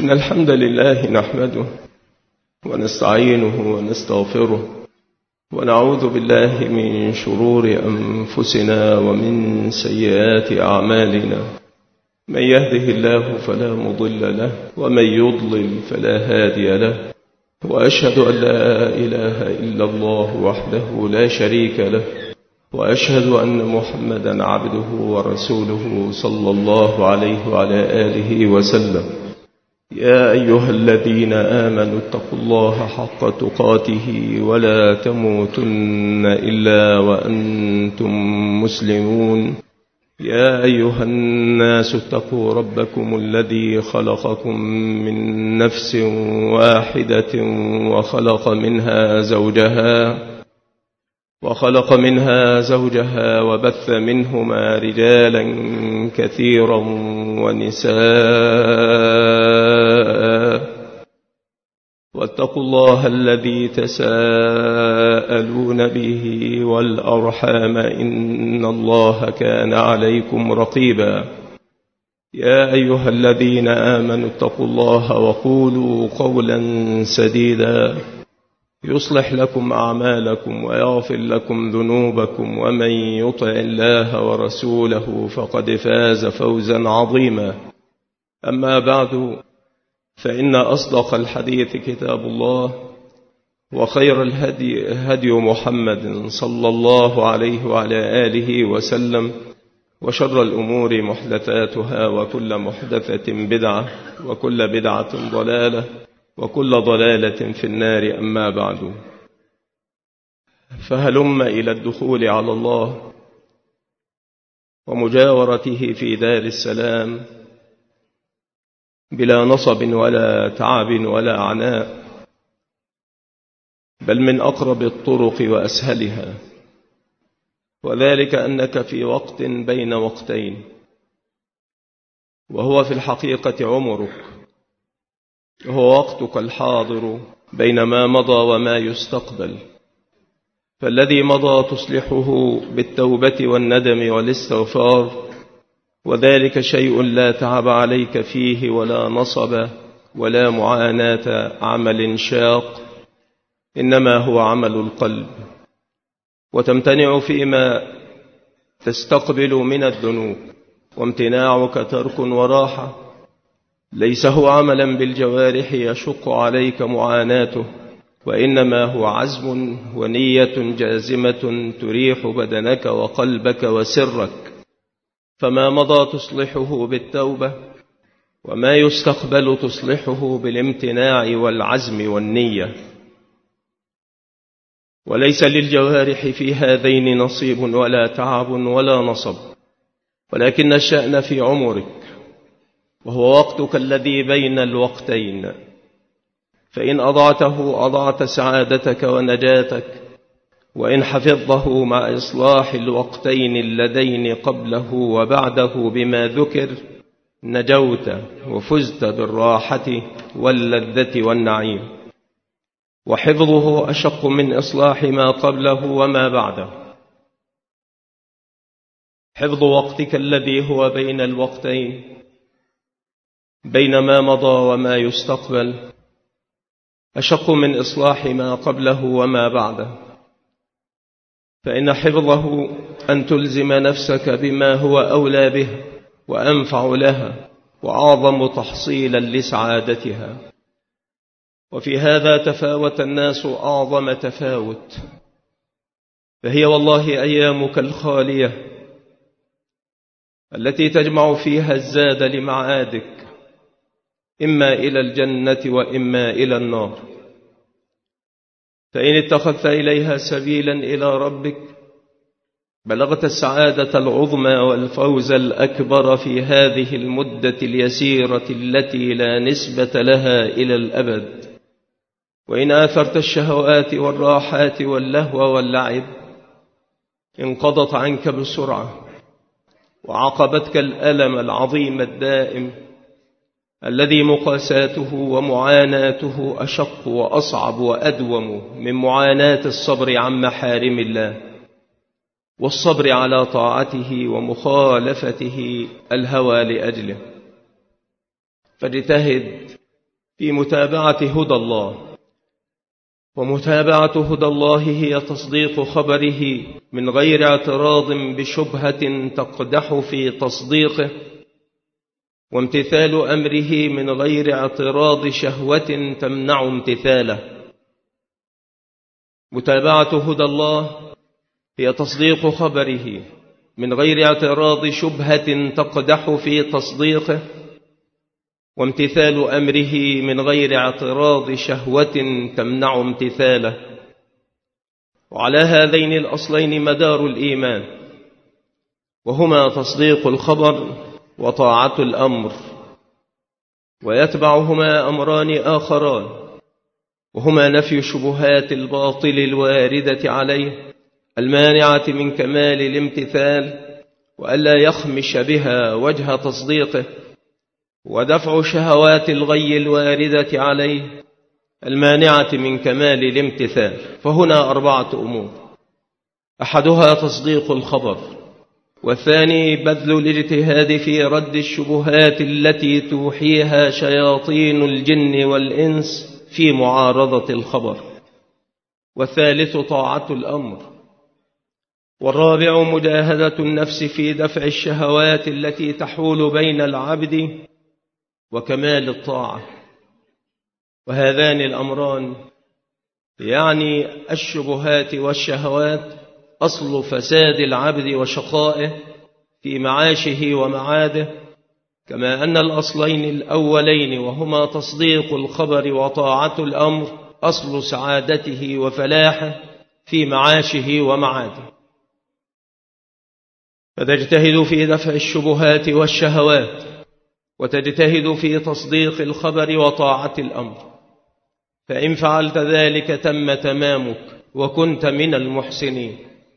إن الحمد لله نحمده ونستعينه ونستغفره ونعوذ بالله من شرور أنفسنا ومن سيئات أعمالنا. من يهده الله فلا مضل له ومن يضلل فلا هادي له، وأشهد أن لا إله إلا الله وحده لا شريك له، وأشهد أن محمدا عبده ورسوله صلى الله عليه وعلى آله وسلم. يا أيها الذين آمنوا اتقوا الله حق تقاته ولا تموتن إلا وأنتم مسلمون. يا أيها الناس اتقوا ربكم الذي خلقكم من نفس واحدة وخلق منها زوجها وبث منهما رجالا كثيرا ونساء، واتقوا الله الذي تساءلون به والأرحام إن الله كان عليكم رقيبا. يا أيها الذين آمنوا اتقوا الله وقولوا قولا سديدا يصلح لكم أعمالكم ويغفر لكم ذنوبكم، ومن يطع الله ورسوله فقد فاز فوزا عظيما. أما بعد، فإن أصدق الحديث كتاب الله، وخير الهدي هدي محمد صلى الله عليه وعلى آله وسلم، وشر الأمور محدثاتها، وكل محدثة بدعة، وكل بدعة ضلالة، وكل ضلالة في النار. أما بعد، فهلم إلى الدخول على الله ومجاورته في دار السلام بلا نصب ولا تعب ولا عناء، بل من أقرب الطرق وأسهلها، وذلك أنك في وقت بين وقتين، وهو في الحقيقة عمرك، هو وقتك الحاضر بين ما مضى وما يستقبل. فالذي مضى تصلحه بالتوبة والندم والاستغفار، وذلك شيء لا تعب عليك فيه ولا نصب ولا معاناة عمل شاق، إنما هو عمل القلب. وتمتنع فيما تستقبل من الذنوب، وامتناعك ترك وراحة، ليس هو عملا بالجوارح يشق عليك معاناته، وإنما هو عزم ونية جازمة تريح بدنك وقلبك وسرك. فما مضى تصلحه بالتوبة، وما يستقبل تصلحه بالامتناع والعزم والنية. وليس للجوارح في هذين نصيب ولا تعب ولا نصب، ولكن الشأن في عمرك، وهو وقتك الذي بين الوقتين. فإن أضعته أضعت سعادتك ونجاتك، وإن حفظته مع إصلاح الوقتين اللذين قبله وبعده بما ذكر نجوت وفزت بالراحة واللذة والنعيم. وحفظه أشق من إصلاح ما قبله وما بعده. حفظ وقتك الذي هو بين الوقتين، بين ما مضى وما يستقبل، أشق من إصلاح ما قبله وما بعده. فإن حفظه أن تلزم نفسك بما هو أولى به وأنفع لها وأعظم تحصيلا لسعادتها. وفي هذا تفاوت الناس أعظم تفاوت. فهي والله أيامك الخالية التي تجمع فيها الزاد لمعادك، إما إلى الجنة وإما إلى النار. فإن اتخذت إليها سبيلا إلى ربك بلغت السعادة العظمى والفوز الأكبر في هذه المدة اليسيرة التي لا نسبة لها إلى الأبد. وإن آثرت الشهوات والراحات واللهو واللعب انقضت عنك بسرعة، وعقبتك الألم العظيم الدائم الذي مقاساته ومعاناته أشق وأصعب وأدوم من معاناة الصبر عن محارم الله، والصبر على طاعته ومخالفته الهوى لأجله. فاجتهد في متابعة هدى الله. ومتابعة هدى الله هي تصديق خبره من غير اعتراض بشبهة تقدح في تصديقه، وامتثال أمره من غير اعتراض شهوة تمنع امتثاله. متابعة هدى الله هي تصديق خبره من غير اعتراض شبهة تقدح في تصديقه، وامتثال أمره من غير اعتراض شهوة تمنع امتثاله. وعلى هذين الأصلين مدار الإيمان، وهما تصديق الخبر وطاعة الأمر، ويتبعهما أمران آخران، وهما نفي الشبهات الباطل الواردة عليه المانعة من كمال الامتثال وألا يخمش بها وجه تصديقه، ودفع شهوات الغي الواردة عليه المانعة من كمال الامتثال. فهنا 4 أمور: أحدها تصديق الخبر، والثاني بذل الاجتهاد في رد الشبهات التي توحيها شياطين الجن والإنس في معارضة الخبر، والثالث طاعة الأمر، والرابع مجاهدة النفس في دفع الشهوات التي تحول بين العبد وكمال الطاعة. وهذان الأمران يعني الشبهات والشهوات أصل فساد العبد وشقائه في معاشه ومعاده، كما أن الأصلين الأولين وهما تصديق الخبر وطاعة الأمر أصل سعادته وفلاحه في معاشه ومعاده. فتجتهد في دفع الشبهات والشهوات، وتجتهد في تصديق الخبر وطاعة الأمر، فإن فعلت ذلك تم تمامك وكنت من المحسنين.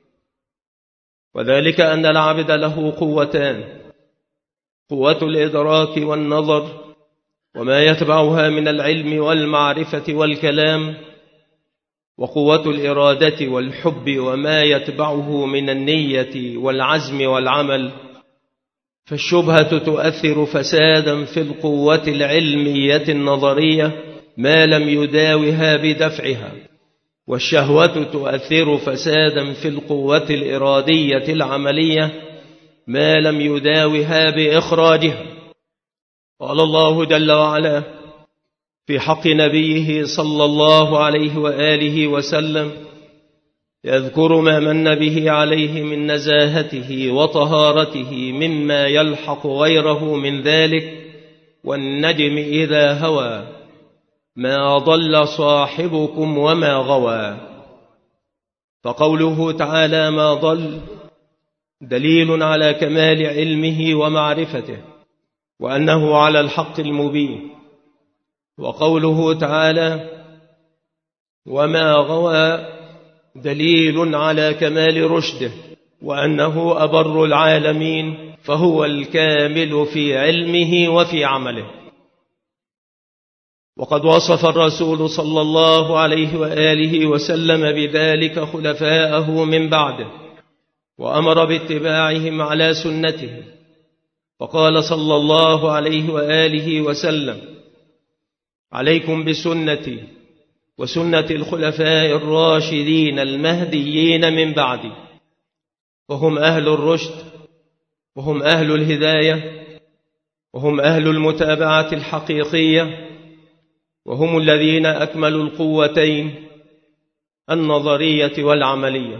وذلك أن العبد له قوتان: قوة الإدراك والنظر وما يتبعها من العلم والمعرفة والكلام، وقوة الإرادة والحب وما يتبعه من النية والعزم والعمل. فالشبهة تؤثر فسادا في القوة العلمية النظرية ما لم يداوها بدفعها، والشهوة تؤثر فسادا في القوة الإرادية العملية ما لم يداوها بإخراجها. قال الله جل وعلا في حق نبيه صلى الله عليه وآله وسلم يذكر ما من به عليه من نزاهته وطهارته مما يلحق غيره من ذلك: والنجم إذا هوى ما ضل صاحبكم وما غوى. فقوله تعالى ما ضل دليل على كمال علمه ومعرفته وأنه على الحق المبين، وقوله تعالى وما غوى دليل على كمال رشده وأنه أبر العالمين، فهو الكامل في علمه وفي عمله. وقد وصف الرسول صلى الله عليه وآله وسلم بذلك خلفاءه من بعده، وأمر باتباعهم على سنته، فقال صلى الله عليه وآله وسلم: عليكم بسنتي وسنة الخلفاء الراشدين المهديين من بعدي، وهم أهل الرشد، وهم أهل الهداية، وهم أهل المتابعة الحقيقية، وهم الذين أكملوا القوتين النظرية والعملية.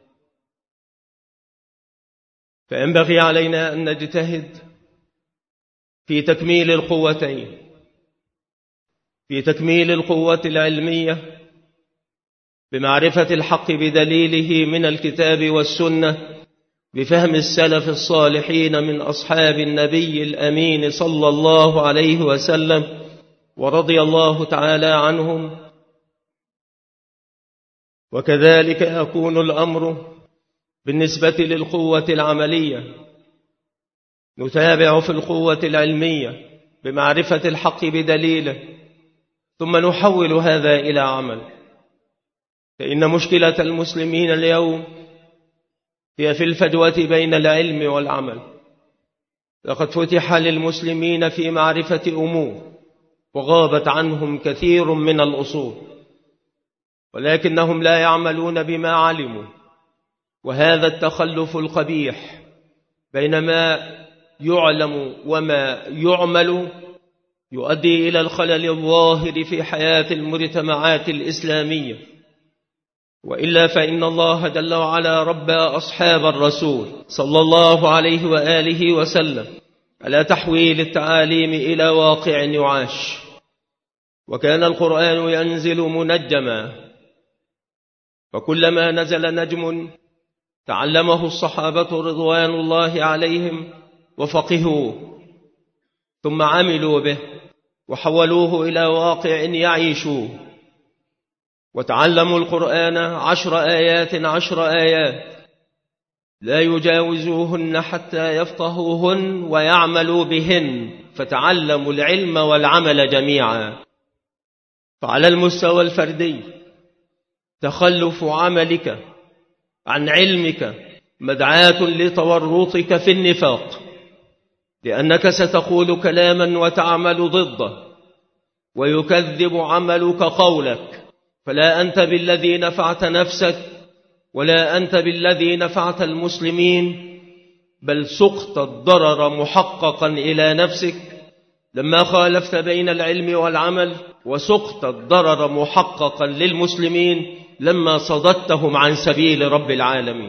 فينبغي علينا أن نجتهد في تكميل القوتين، في تكميل القوة العلمية بمعرفة الحق بدليله من الكتاب والسنة، بفهم السلف الصالحين من أصحاب النبي الأمين صلى الله عليه وسلم ورضي الله تعالى عنهم. وكذلك يكون الأمر بالنسبة للقوة العملية، نتابع في القوة العلمية بمعرفة الحق بدليله، ثم نحول هذا إلى عمل. فإن مشكلة المسلمين اليوم هي في الفجوة بين العلم والعمل. لقد فتح للمسلمين في معرفة أمور وغابت عنهم كثير من الأصول، ولكنهم لا يعملون بما علموا. وهذا التخلف القبيح بين ما يعلم وما يعمل يؤدي إلى الخلل الظاهر في حياة المجتمعات الإسلامية. وإلا فإن الله جل وعلا ربى أصحاب الرسول صلى الله عليه وآله وسلم على تحويل التعاليم إلى واقع يعاش، وكان القرآن ينزل منجما، فكلما نزل نجم تعلمه الصحابة رضوان الله عليهم وفقهوه، ثم عملوا به وحولوه إلى واقع يعيشوه، وتعلموا القرآن 10 آيات لا يجاوزوهن حتى يفقهوهن ويعملوا بهن، فتعلموا العلم والعمل جميعا. فعلى المستوى الفردي تخلف عملك عن علمك مدعاة لتورطك في النفاق، لأنك ستقول كلاما وتعمل ضده، ويكذب عملك قولك، فلا أنت بالذي نفعت نفسك ولا أنت بالذي نفعت المسلمين، بل سقط الضرر محققا إلى نفسك لما خالفت بين العلم والعمل، وسقط الضرر محققا للمسلمين لما صددتهم عن سبيل رب العالمين.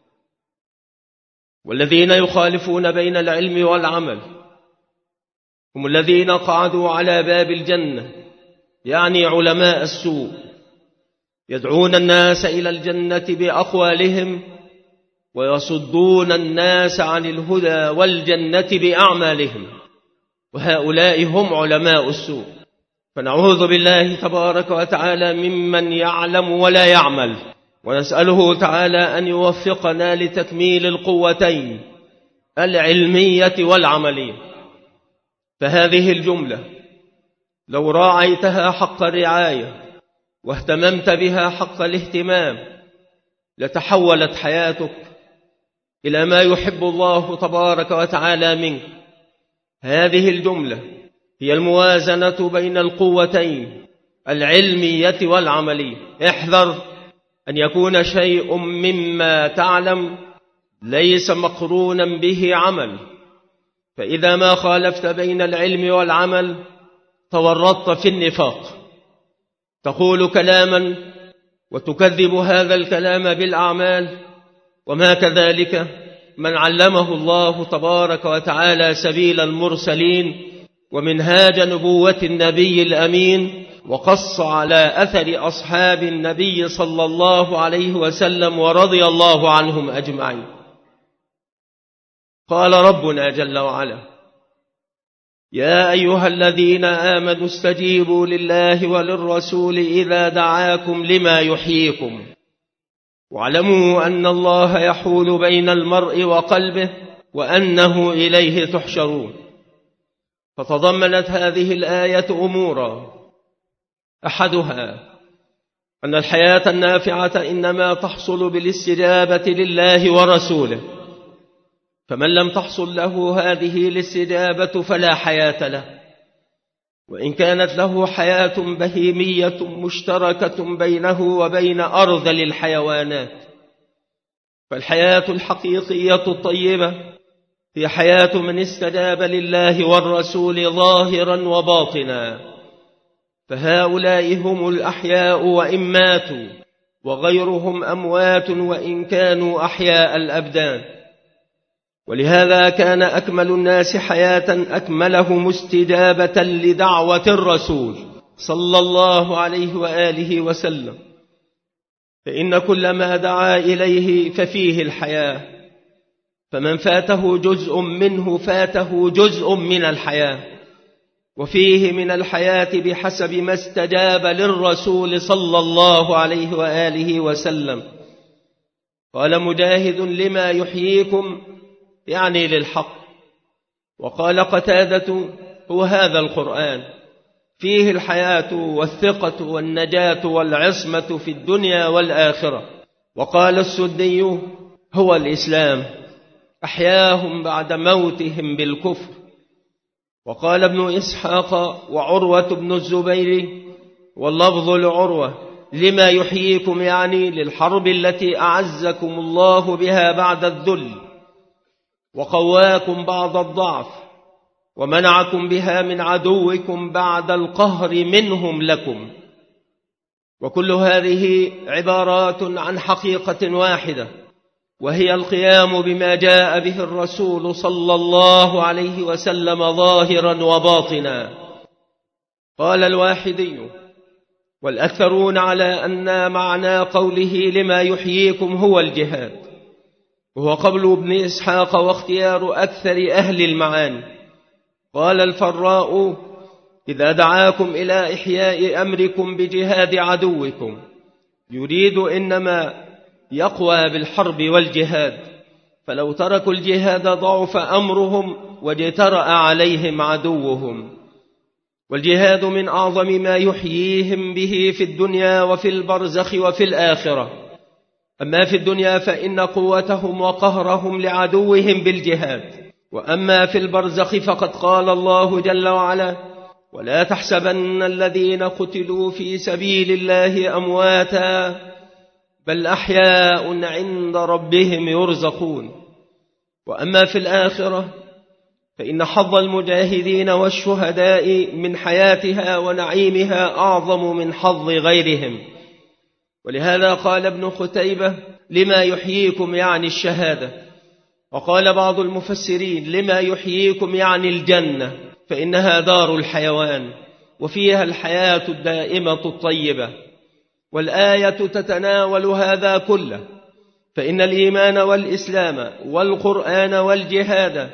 والذين يخالفون بين العلم والعمل هم الذين قعدوا على باب الجنة، يعني علماء السوء، يدعون الناس إلى الجنة بأقوالهم ويصدون الناس عن الهدى والجنة بأعمالهم، وهؤلاء هم علماء السوء. فنعوذ بالله تبارك وتعالى ممن يعلم ولا يعمل، ونسأله تعالى أن يوفقنا لتكميل القوتين العلمية والعملية. فهذه الجملة لو راعيتها حق الرعاية واهتممت بها حق الاهتمام لتحولت حياتك إلى ما يحب الله تبارك وتعالى منك. هذه الجملة هي الموازنة بين القوتين العلمية والعملية. احذر أن يكون شيء مما تعلم ليس مقرونا به عمل، فإذا ما خالفت بين العلم والعمل تورطت في النفاق، تقول كلاما وتكذب هذا الكلام بالأعمال. وما كذلك من علمه الله تبارك وتعالى سبيل المرسلين ومنهاج نبوة النبي الأمين، وقص على أثر أصحاب النبي صلى الله عليه وسلم ورضي الله عنهم أجمعين. قال ربنا جل وعلا: يا أيها الذين آمنوا استجيبوا لله وللرسول إذا دعاكم لما يحييكم واعلموا أن الله يحول بين المرء وقلبه وأنه إليه تحشرون. فتضمنت هذه الآية أمورا، أحدها أن الحياة النافعة إنما تحصل بالاستجابة لله ورسوله، فمن لم تحصل له هذه الاستجابة فلا حياة له، وإن كانت له حياة بهيمية مشتركة بينه وبين أرذل الحيوانات. فالحياة الحقيقية الطيبة هي حياة من استجاب لله والرسول ظاهرا وباطنا، فهؤلاء هم الأحياء وإن ماتوا، وغيرهم أموات وإن كانوا أحياء الأبدان. ولهذا كان أكمل الناس حياة أكملهم استجابة لدعوة الرسول صلى الله عليه وآله وسلم، فإن كل ما دعا إليه ففيه الحياة، فمن فاته جزء منه فاته جزء من الحياة، وفيه من الحياة بحسب ما استجاب للرسول صلى الله عليه وآله وسلم. قال مجاهد: لما يحييكم، يعني للحق. وقال قتادة: هو هذا القرآن، فيه الحياة والثقة والنجاة والعصمة في الدنيا والآخرة. وقال السدي: هو الإسلام، أحياهم بعد موتهم بالكفر. وقال ابن إسحاق وعروة بن الزبير واللفظ لعروة لما يحييكم يعني للحرب التي أعزكم الله بها بعد الذل وقواكم بعد الضعف ومنعكم بها من عدوكم بعد القهر منهم لكم. وكل هذه عبارات عن حقيقة واحدة، وهي القيام بما جاء به الرسول صلى الله عليه وسلم ظاهرا وباطنا. قال الواحدي والأكثرون على أن معنى قوله لما يحييكم هو الجهاد، وهو قول ابن إسحاق واختيار أكثر أهل المعاني. قال الفراء إذا دعاكم إلى إحياء أمركم بجهاد عدوكم يريد إنما يقوى بالحرب والجهاد، فلو تركوا الجهاد ضعف أمرهم واجترأ عليهم عدوهم. والجهاد من أعظم ما يحييهم به في الدنيا وفي البرزخ وفي الآخرة. أما في الدنيا فإن قوتهم وقهرهم لعدوهم بالجهاد، وأما في البرزخ فقد قال الله جل وعلا ولا تحسبن الذين قتلوا في سبيل الله أمواتا بل أحياء عند ربهم يرزقون. وأما في الآخرة فإن حظ المجاهدين والشهداء من حياتها ونعيمها أعظم من حظ غيرهم. ولهذا قال ابن قتيبة لما يحييكم يعني الشهادة. وقال بعض المفسرين لما يحييكم يعني الجنة، فإنها دار الحيوان وفيها الحياة الدائمة الطيبة. والآية تتناول هذا كله، فإن الإيمان والإسلام والقرآن والجهاد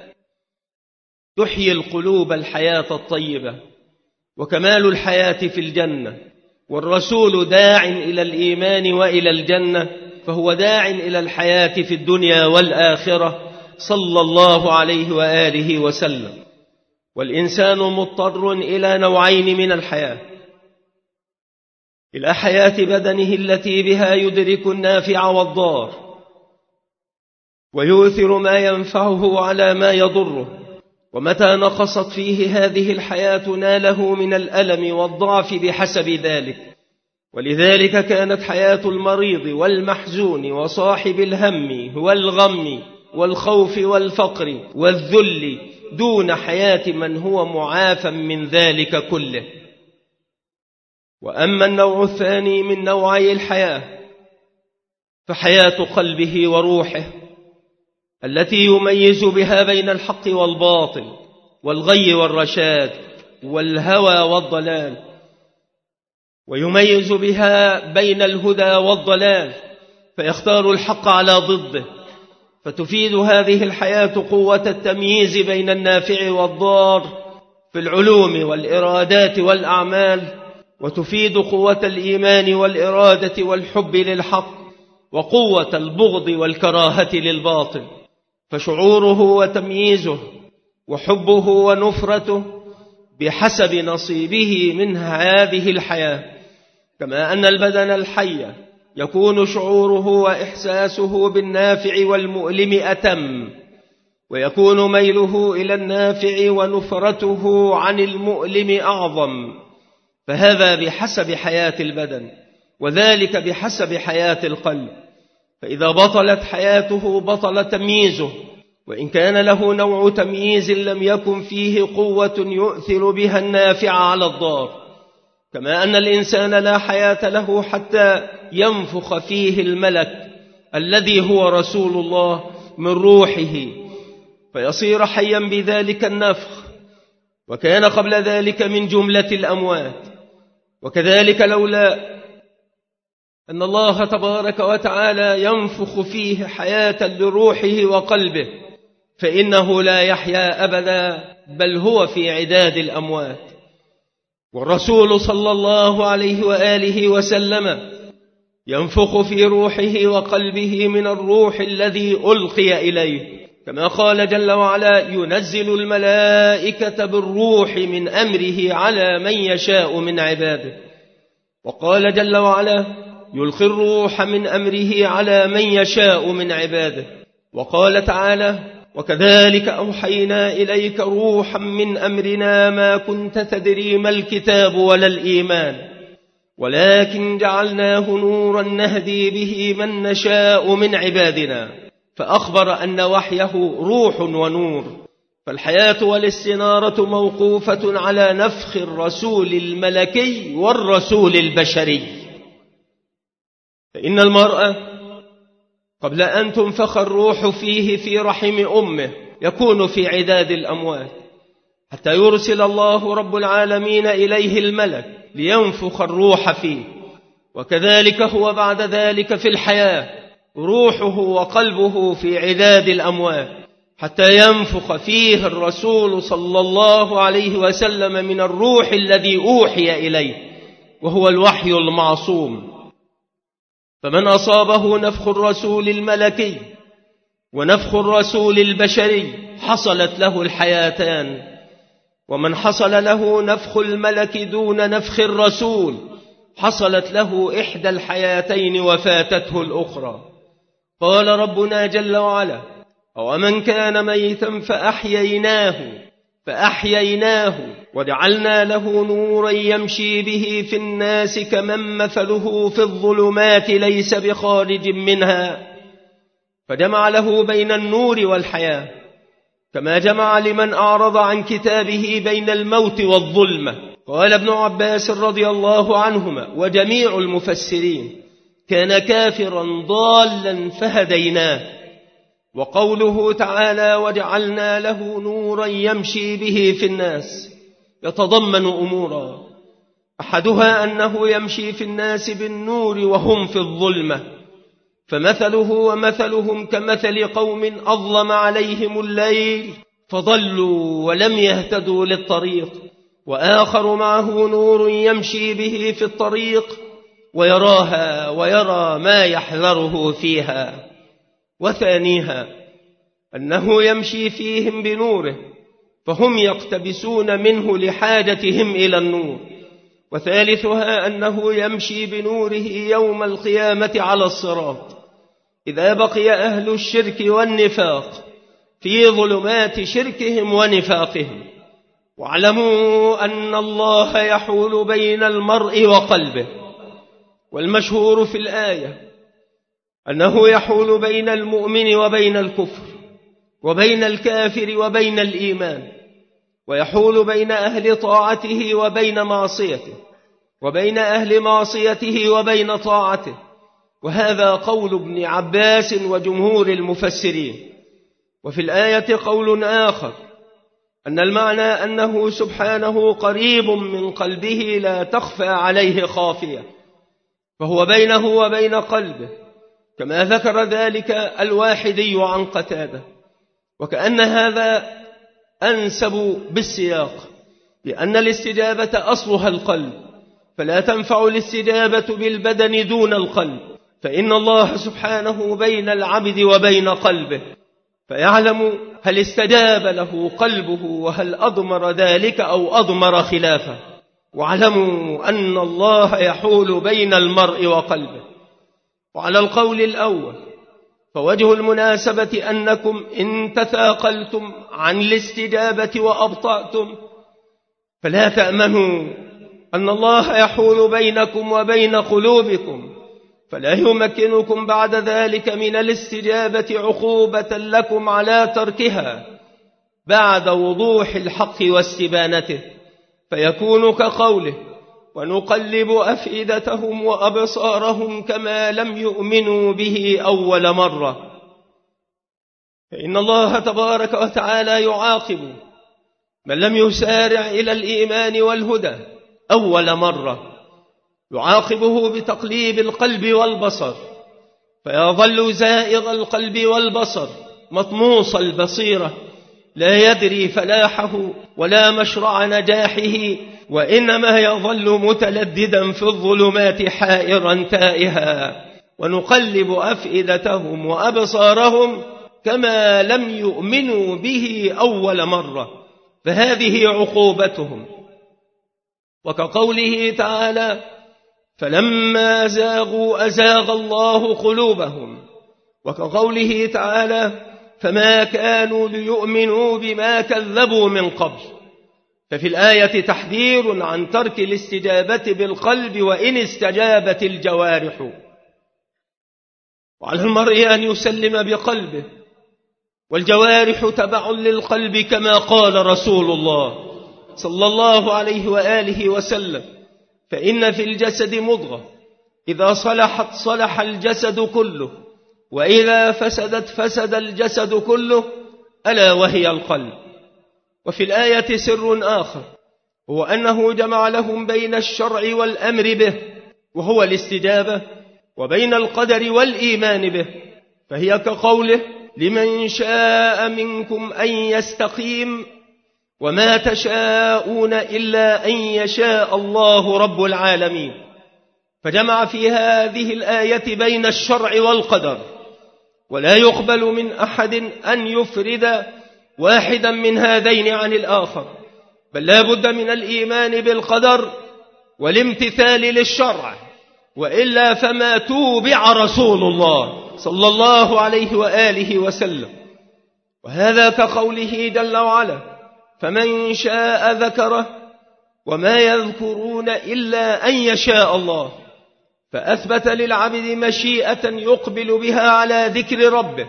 تحيي القلوب الحياة الطيبة وكمال الحياة في الجنة. والرسول داع إلى الإيمان وإلى الجنة، فهو داع إلى الحياة في الدنيا والآخرة صلى الله عليه وآله وسلم. والإنسان مضطر إلى نوعين من الحياة: إلى حياة بدنه التي بها يدرك النافع والضار ويؤثر ما ينفعه على ما يضره، ومتى نقصت فيه هذه الحياة ناله من الألم والضعف بحسب ذلك. ولذلك كانت حياة المريض والمحزون وصاحب الهم والغم والخوف والفقر والذل دون حياة من هو معافى من ذلك كله. وأما النوع الثاني من نوعي الحياة فحياة قلبه وروحه التي يميز بها بين الحق والباطل والغي والرشاد والهوى والضلال، ويميز بها بين الهدى والضلال فيختار الحق على ضده. فتفيد هذه الحياة قوة التمييز بين النافع والضار في العلوم والإرادات والأعمال، وتفيد قوة الإيمان والإرادة والحب للحق، وقوة البغض والكراهة للباطل. فشعوره وتمييزه وحبه ونفرته بحسب نصيبه من هذه الحياة. كما أن البدن الحي يكون شعوره وإحساسه بالنافع والمؤلم أتم، ويكون ميله إلى النافع ونفرته عن المؤلم أعظم، فهذا بحسب حياة البدن، وذلك بحسب حياة القلب. فإذا بطلت حياته بطل تمييزه، وإن كان له نوع تمييز لم يكن فيه قوة يؤثر بها النافع على الضار. كما أن الإنسان لا حياة له حتى ينفخ فيه الملك الذي هو رسول الله من روحه فيصير حيا بذلك النفخ، وكان قبل ذلك من جملة الأموات. وكذلك لولا أن الله تبارك وتعالى ينفخ فيه حياة لروحه وقلبه فإنه لا يحيا أبدا، بل هو في عداد الأموات. والرسول صلى الله عليه وآله وسلم ينفخ في روحه وقلبه من الروح الذي ألقي إليه، كما قال جل وعلا ينزل الملائكة بالروح من أمره على من يشاء من عباده. وقال جل وعلا يلقي الروح من أمره على من يشاء من عباده. وقال تعالى وكذلك أوحينا إليك روحا من أمرنا ما كنت تدري ما الكتاب ولا الإيمان ولكن جعلناه نورا نهدي به من نشاء من عبادنا. فأخبر أن وحيه روح ونور، فالحياة والاستنارة موقوفة على نفخ الرسول الملكي والرسول البشري. فإن المرأة قبل أن تنفخ الروح فيه في رحم أمه يكون في عداد الأموات حتى يرسل الله رب العالمين إليه الملك لينفخ الروح فيه، وكذلك هو بعد ذلك في الحياة روحه وقلبه في عداد الأموات حتى ينفخ فيه الرسول صلى الله عليه وسلم من الروح الذي أوحي إليه وهو الوحي المعصوم. فمن أصابه نفخ الرسول الملكي ونفخ الرسول البشري حصلت له الحياتان، ومن حصل له نفخ الملك دون نفخ الرسول حصلت له إحدى الحياتين وفاتته الأخرى. قال ربنا جل وعلا: أومن كان ميتا فأحييناه وجعلنا له نورا يمشي به في الناس كمن مثله في الظلمات ليس بخارج منها، فجمع له بين النور والحياة كما جمع لمن أعرض عن كتابه بين الموت والظلمة. قال ابن عباس رضي الله عنهما وجميع المفسرين: كان كافرا ضالا فهديناه. وقوله تعالى: وجعلنا له نورا يمشي به في الناس يتضمن أمورا، أحدها أنه يمشي في الناس بالنور وهم في الظلمة، فمثله ومثلهم كمثل قوم أظلم عليهم الليل فضلوا ولم يهتدوا للطريق، وآخر معه نور يمشي به في الطريق ويراها ويرى ما يحذره فيها. وثانيها أنه يمشي فيهم بنوره فهم يقتبسون منه لحاجتهم إلى النور. وثالثها أنه يمشي بنوره يوم القيامة على الصراط إذا بقي أهل الشرك والنفاق في ظلمات شركهم ونفاقهم. واعلموا أن الله يحول بين المرء وقلبه، والمشهور في الآية أنه يحول بين المؤمن وبين الكفر، وبين الكافر وبين الإيمان، ويحول بين أهل طاعته وبين معصيته، وبين أهل معصيته وبين طاعته. وهذا قول ابن عباس وجمهور المفسرين. وفي الآية قول آخر أن المعنى أنه سبحانه قريب من قلبه لا تخفى عليه خافية، فهو بينه وبين قلبه، كما ذكر ذلك الواحدي عن قتادة. وكأن هذا أنسب بالسياق، لأن الاستجابة أصلها القلب، فلا تنفع الاستجابة بالبدن دون القلب، فإن الله سبحانه بين العبد وبين قلبه، فيعلم هل استجاب له قلبه وهل أضمر ذلك أو أضمر خلافه. واعلموا أن الله يحول بين المرء وقلبه. وعلى القول الأول فوجه المناسبة أنكم إن تثاقلتم عن الاستجابة وأبطأتم فلا تأمنوا أن الله يحول بينكم وبين قلوبكم، فلا يمكنكم بعد ذلك من الاستجابة عقوبة لكم على تركها بعد وضوح الحق واستبانته، فيكون كقوله: ونقلب أفئدتهم وأبصارهم كما لم يؤمنوا به أول مرة. فإن الله تبارك وتعالى يعاقب من لم يسارع إلى الإيمان والهدى أول مرة، يعاقبه بتقليب القلب والبصر، فيظل زائغ القلب والبصر مطموس البصيرة لا يدري فلاحه ولا مشرع نجاحه، وإنما يظل متلددا في الظلمات حائرا تائها. ونقلب أفئدتهم وأبصارهم كما لم يؤمنوا به أول مرة، فهذه عقوبتهم. وكقوله تعالى: فلما زاغوا أزاغ الله قلوبهم. وكقوله تعالى: فما كانوا ليؤمنوا بما كذبوا من قبل. ففي الآية تحذير عن ترك الاستجابة بالقلب وإن استجابت الجوارح، وعلى المرء أن يسلم بقلبه، والجوارح تبع للقلب كما قال رسول الله صلى الله عليه وآله وسلم: فإن في الجسد مضغة إذا صلحت صلح الجسد كله، وإذا فسدت فسد الجسد كله، ألا وهي القلب. وفي الآية سر آخر، هو أنه جمع لهم بين الشرع والأمر به وهو الاستجابة، وبين القدر والإيمان به، فهي كقوله: لمن شاء منكم أن يستقيم وما تشاءون إلا أن يشاء الله رب العالمين. فجمع في هذه الآية بين الشرع والقدر، ولا يقبل من أحد أن يفرد واحدا من هذين عن الآخر، بل لا بد من الإيمان بالقدر والامتثال للشرع، وإلا فما توبع رسول الله صلى الله عليه وآله وسلم. وهذا كقوله جل وعلا: فمن شاء ذكره وما يذكرون إلا أن يشاء الله. فأثبت للعبد مشيئة يقبل بها على ذكر ربه،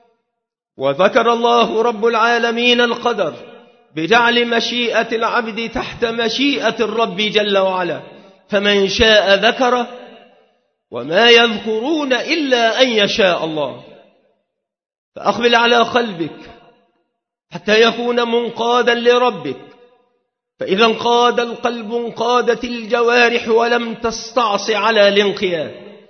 وذكر الله رب العالمين القدر بجعل مشيئة العبد تحت مشيئة الرب جل وعلا: فمن شاء ذكره وما يذكرون إلا أن يشاء الله. فأقبل على قلبك حتى يكون منقادا لربك، فإذا انقاد القلب انقادت الجوارح ولم تستعص على الانقياد.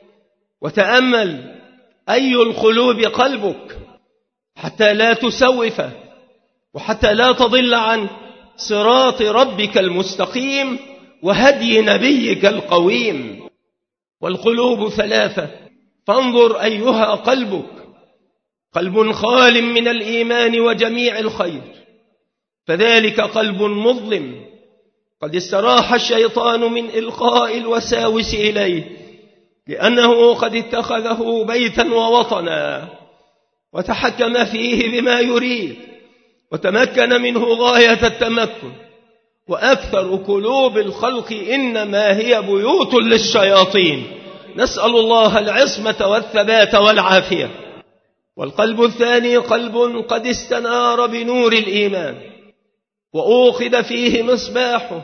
وتأمل أي القلوب قلبك حتى لا تسوفه، وحتى لا تضل عن صراط ربك المستقيم وهدي نبيك القويم. والقلوب ثلاثة، فانظر أيها قلبك: قلب خال من الإيمان وجميع الخير، فذلك قلب مظلم قد استراح الشيطان من إلقاء الوساوس إليه، لأنه قد اتخذه بيتا ووطنا وتحكم فيه بما يريد وتمكن منه غاية التمكن. وأكثر قلوب الخلق إنما هي بيوت للشياطين، نسأل الله العصمة والثبات والعافية. والقلب الثاني قلب قد استنار بنور الإيمان وأوقد فيه مصباحه،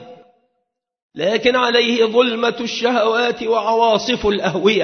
لكن عليه ظلمة الشهوات وعواصف الأهوية.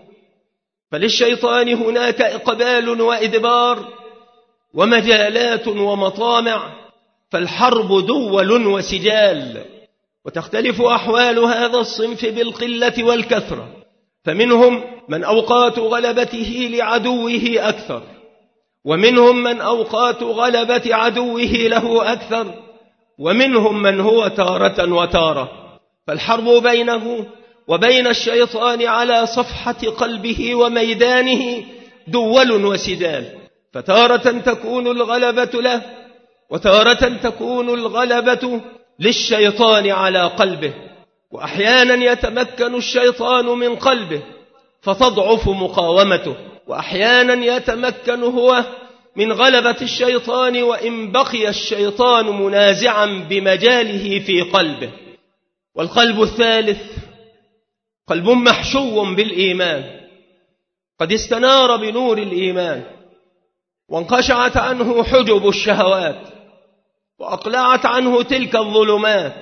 فللشيطان هناك إقبال وإدبار ومجالات ومطامع، فالحرب دول وسجال، وتختلف أحوال هذا الصنف بالقلة والكثرة. فمنهم من أوقات غلبته لعدوه أكثر، ومنهم من أوقات غلبة عدوه له أكثر، ومنهم من هو تارة وتارة. فالحرب بينه وبين الشيطان على صفحة قلبه وميدانه دول وسجال، فتارة تكون الغلبة له، وتارة تكون الغلبة للشيطان على قلبه. وأحيانا يتمكن الشيطان من قلبه فتضعف مقاومته، وأحيانا يتمكن هو من غلبة الشيطان وإن بقي الشيطان منازعا بمجاله في قلبه. والقلب الثالث قلب محشو بالإيمان، قد استنار بنور الإيمان وانقشعت عنه حجب الشهوات وأقلعت عنه تلك الظلمات،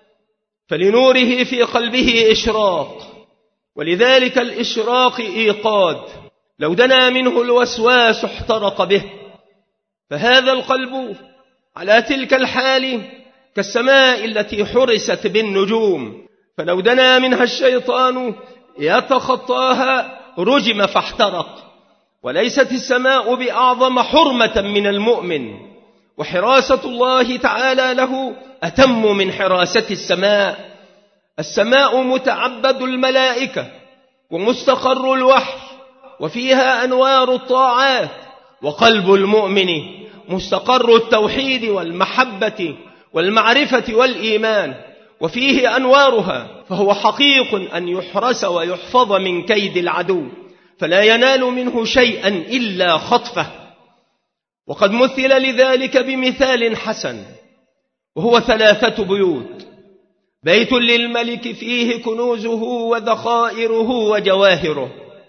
فلنوره في قلبه إشراق، ولذلك الإشراق إيقاد، لو دنا منه الوسواس احترق به. فهذا القلب على تلك الحال كالسماء التي حرست بالنجوم، فلو دنا منها الشيطان يتخطاها رجم فاحترق. وليست السماء بأعظم حرمة من المؤمن، وحراسة الله تعالى له أتم من حراسة السماء. السماء متعبد الملائكة ومستقر الوحي وفيها أنوار الطاعات، وقلب المؤمن مستقر التوحيد والمحبة والمعرفة والإيمان وفيه أنوارها، فهو حقيق أن يحرس ويحفظ من كيد العدو، فلا ينال منه شيئا إلا خطفه. وقد مثل لذلك بمثال حسن، وهو 3 بيوت: بيت للملك فيه كنوزه وذخائره وجواهره،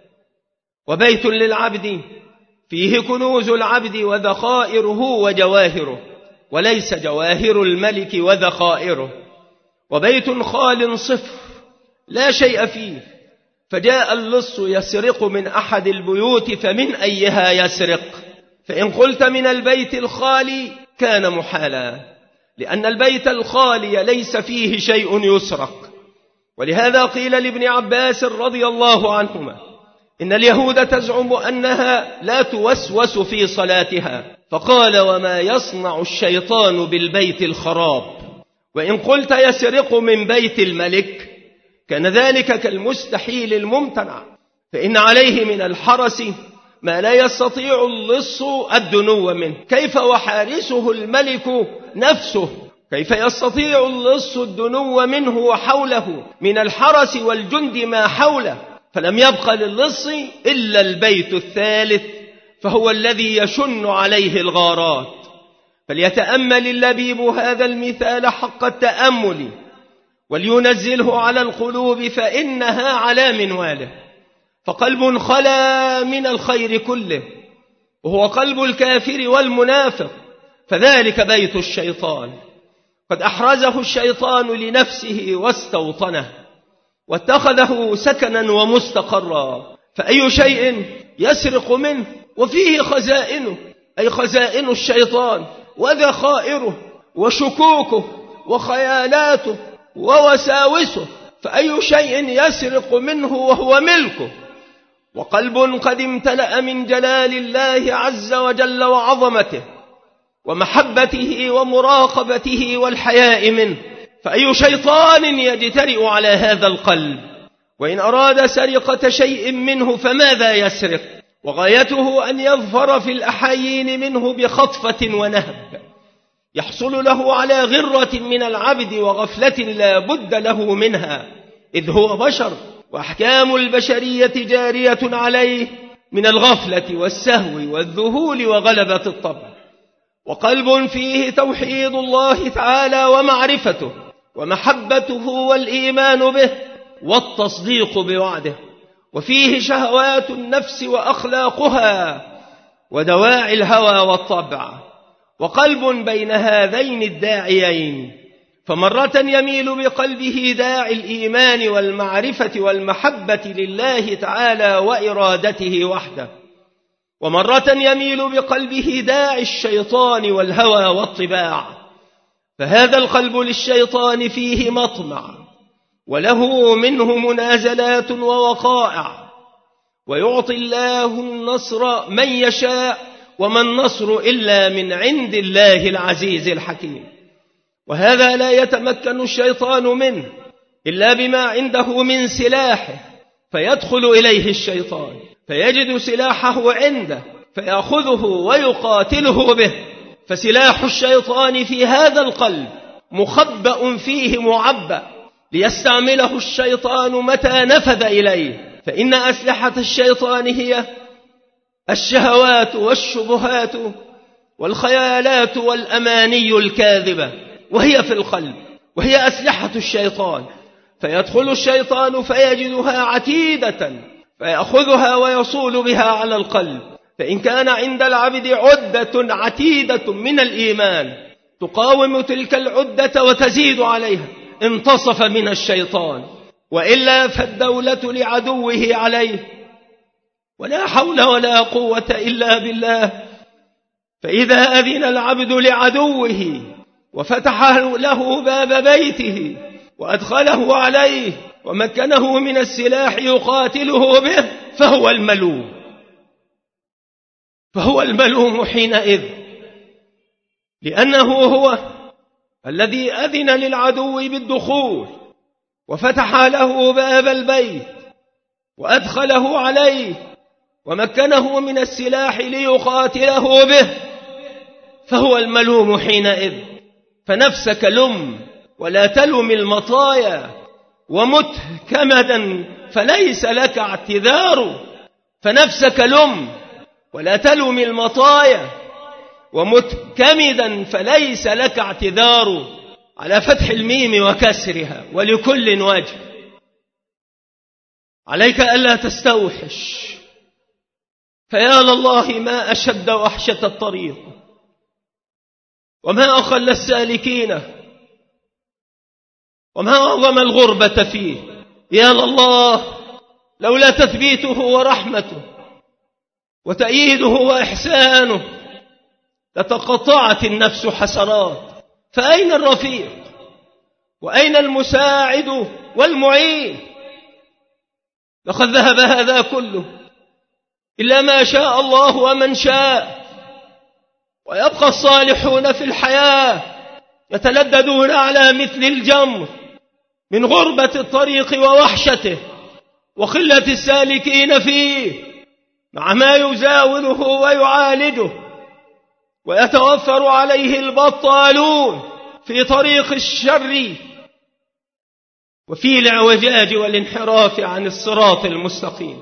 وبيت للعبد فيه كنوز العبد وذخائره وجواهره وليس جواهر الملك وذخائره، وبيت خال صفر لا شيء فيه، فجاء اللص يسرق من أحد البيوت فمن أيها يسرق؟ فإن قلت من البيت الخالي كان محالا، لأن البيت الخالي ليس فيه شيء يسرق. ولهذا قيل لابن عباس رضي الله عنهما إن اليهود تزعم أنها لا توسوس في صلاتها، فقال: وما يصنع الشيطان بالبيت الخراب؟ وإن قلت يسرق من بيت الملك كان ذلك كالمستحيل الممتنع، فإن عليه من الحرس ما لا يستطيع اللص الدنو منه، كيف وحارسه الملك نفسه؟ كيف يستطيع اللص الدنو منه وحوله من الحرس والجند ما حوله؟ فلم يبق للص إلا البيت الثالث، فهو الذي يشن عليه الغارات. فليتأمل اللبيب هذا المثال حق التأمل، ولينزله على القلوب، فإنها على منواله. فقلب خلا من الخير كله، وهو قلب الكافر والمنافق، فذلك بيت الشيطان. قد أحرزه الشيطان لنفسه واستوطنه واتخذه سكنا ومستقرا، فأي شيء يسرق منه وفيه خزائنه، أي خزائن الشيطان وذخائره وشكوكه وخيالاته ووساوسه، فأي شيء يسرق منه وهو ملكه. وقلب قد امتلأ من جلال الله عز وجل وعظمته ومحبته ومراقبته والحياء منه، فأي شيطان يجترئ على هذا القلب؟ وإن أراد سرقة شيء منه فماذا يسرق؟ وغايته أن يظفر في الأحايين منه بخطفة ونهب يحصل له على غرة من العبد وغفلة لا بد له منها، إذ هو بشر، وأحكام البشرية جارية عليه من الغفلة والسهو والذهول وغلبة الطبع. وقلب فيه توحيد الله تعالى ومعرفته ومحبته والإيمان به والتصديق بوعده، وفيه شهوات النفس وأخلاقها ودواعي الهوى والطبع. وقلب بين هذين الداعيين، فمرة يميل بقلبه داعي الإيمان والمعرفة والمحبة لله تعالى وإرادته وحده، ومرة يميل بقلبه داعي الشيطان والهوى والطباع. فهذا القلب للشيطان فيه مطمع، وله منه منازلات ووقائع، ويعطي الله النصر من يشاء، وما النصر إلا من عند الله العزيز الحكيم. وهذا لا يتمكن الشيطان منه إلا بما عنده من سلاحه، فيدخل إليه الشيطان فيجد سلاحه عنده فيأخذه ويقاتله به. فسلاح الشيطان في هذا القلب مخبأ فيه معبأ، ليستعمله الشيطان متى نفذ إليه. فإن أسلحة الشيطان هي الشهوات والشبهات والخيالات والأماني الكاذبة، وهي في القلب، وهي أسلحة الشيطان. فيدخل الشيطان فيجدها عتيدة فيأخذها ويصول بها على القلب. فإن كان عند العبد عدة عتيدة من الإيمان تقاوم تلك العدة وتزيد عليها، انتصف من الشيطان، وإلا فالدولة لعدوه عليه، ولا حول ولا قوة إلا بالله. فإذا أذن العبد لعدوه وفتح له باب بيته وأدخله عليه ومكنه من السلاح يقاتله به، فهو الملوم حينئذ، لأنه هو الذي أذن للعدو بالدخول وفتح له باب البيت وأدخله عليه ومكنه من السلاح ليقاتله به، فهو الملوم حينئذ. فنفسك لم ولا تلم المطايا، ومت كمدا فليس لك اعتذار. فنفسك لم ولا تلم المطايا، ومت كمدا فليس لك اعتذار على فتح الميم وكسرها ولكل وجه. عليك ألا تستوحش، فيا لله ما أشد وحشة الطريق وما أخل السالكين وما أعظم الغربة فيه. يا لله لولا تثبيته ورحمته وتأييده وإحسانه لتقطعت النفس حسرات. فأين الرفيق وأين المساعد والمعين؟ لقد ذهب هذا كله إلا ما شاء الله ومن شاء، ويبقى الصالحون في الحياة يتلددون على مثل الجمر من غربة الطريق ووحشته وقلة السالكين فيه، مع ما يزاوله ويعالجه، ويتوفر عليه البطالون في طريق الشر وفي الاعوجاج والانحراف عن الصراط المستقيم.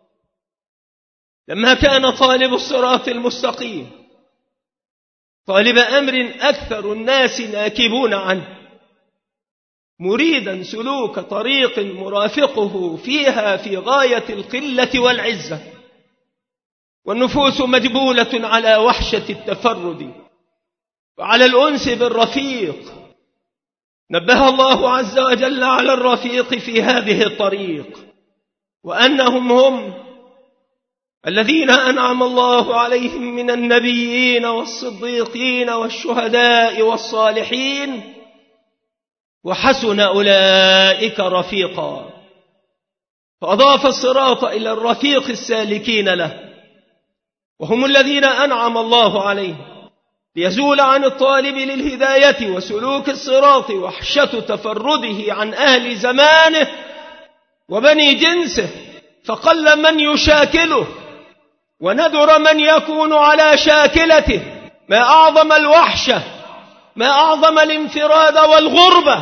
لما كان طالب الصراط المستقيم طالب أمر أكثر الناس ناكبون عنه، مريدا سلوك طريق مرافقه فيها في غاية القلة والعزة، والنفوس مجبولة على وحشة التفرد وعلى الأنس بالرفيق. نبه الله عز وجل على الرفيق في هذه الطريق، وأنهم هم الذين أنعم الله عليهم من النبيين والصديقين والشهداء والصالحين، وحسن أولئك رفيقا. فأضاف الصراط إلى الرفيق السالكين له، وهم الذين أنعم الله عليهم، ليزول عن الطالب للهداية وسلوك الصراط وحشة تفرده عن أهل زمانه وبني جنسه، فقل من يشاكله وندر من يكون على شاكلته. ما أعظم الوحشة، ما أعظم الانفراد والغربة.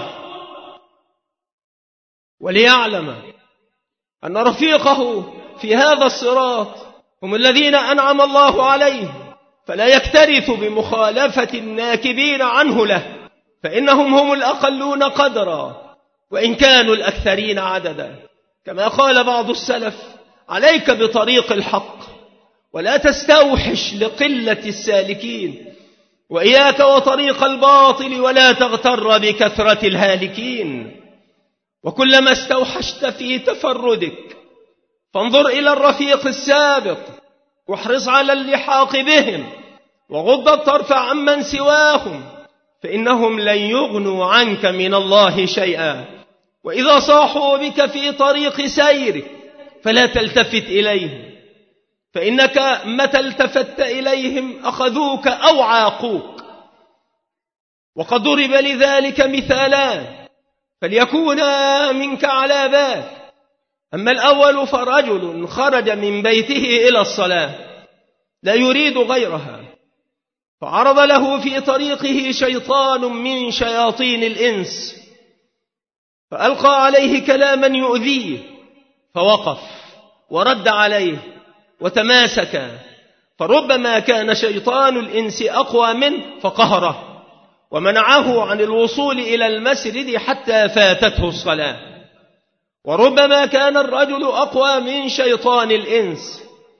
وليعلم أن رفيقه في هذا الصراط هم الذين أنعم الله عليهم، فلا يكترث بمخالفة الناكبين عنه له، فإنهم هم الأقلون قدرا وإن كانوا الأكثرين عددا. كما قال بعض السلف: عليك بطريق الحق ولا تستوحش لقلة السالكين، وإياك وطريق الباطل ولا تغتر بكثرة الهالكين. وكلما استوحشت في تفردك فانظر إلى الرفيق السابق، واحرص على اللحاق بهم، وغض الطرف عمن سواهم، فإنهم لن يغنوا عنك من الله شيئا. وإذا صاحوا بك في طريق سيرك فلا تلتفت إليهم، فإنك متى التفت إليهم أخذوك أو عاقوك. وقد ضرب لذلك مثالان فليكونا منك على بال. أما الأول فرجل خرج من بيته إلى الصلاة لا يريد غيرها، فعرض له في طريقه شيطان من شياطين الإنس، فألقى عليه كلاما يؤذيه، فوقف ورد عليه وتماسك، فربما كان شيطان الإنس أقوى منه فقهره ومنعه عن الوصول إلى المسجد حتى فاتته الصلاة، وربما كان الرجل أقوى من شيطان الإنس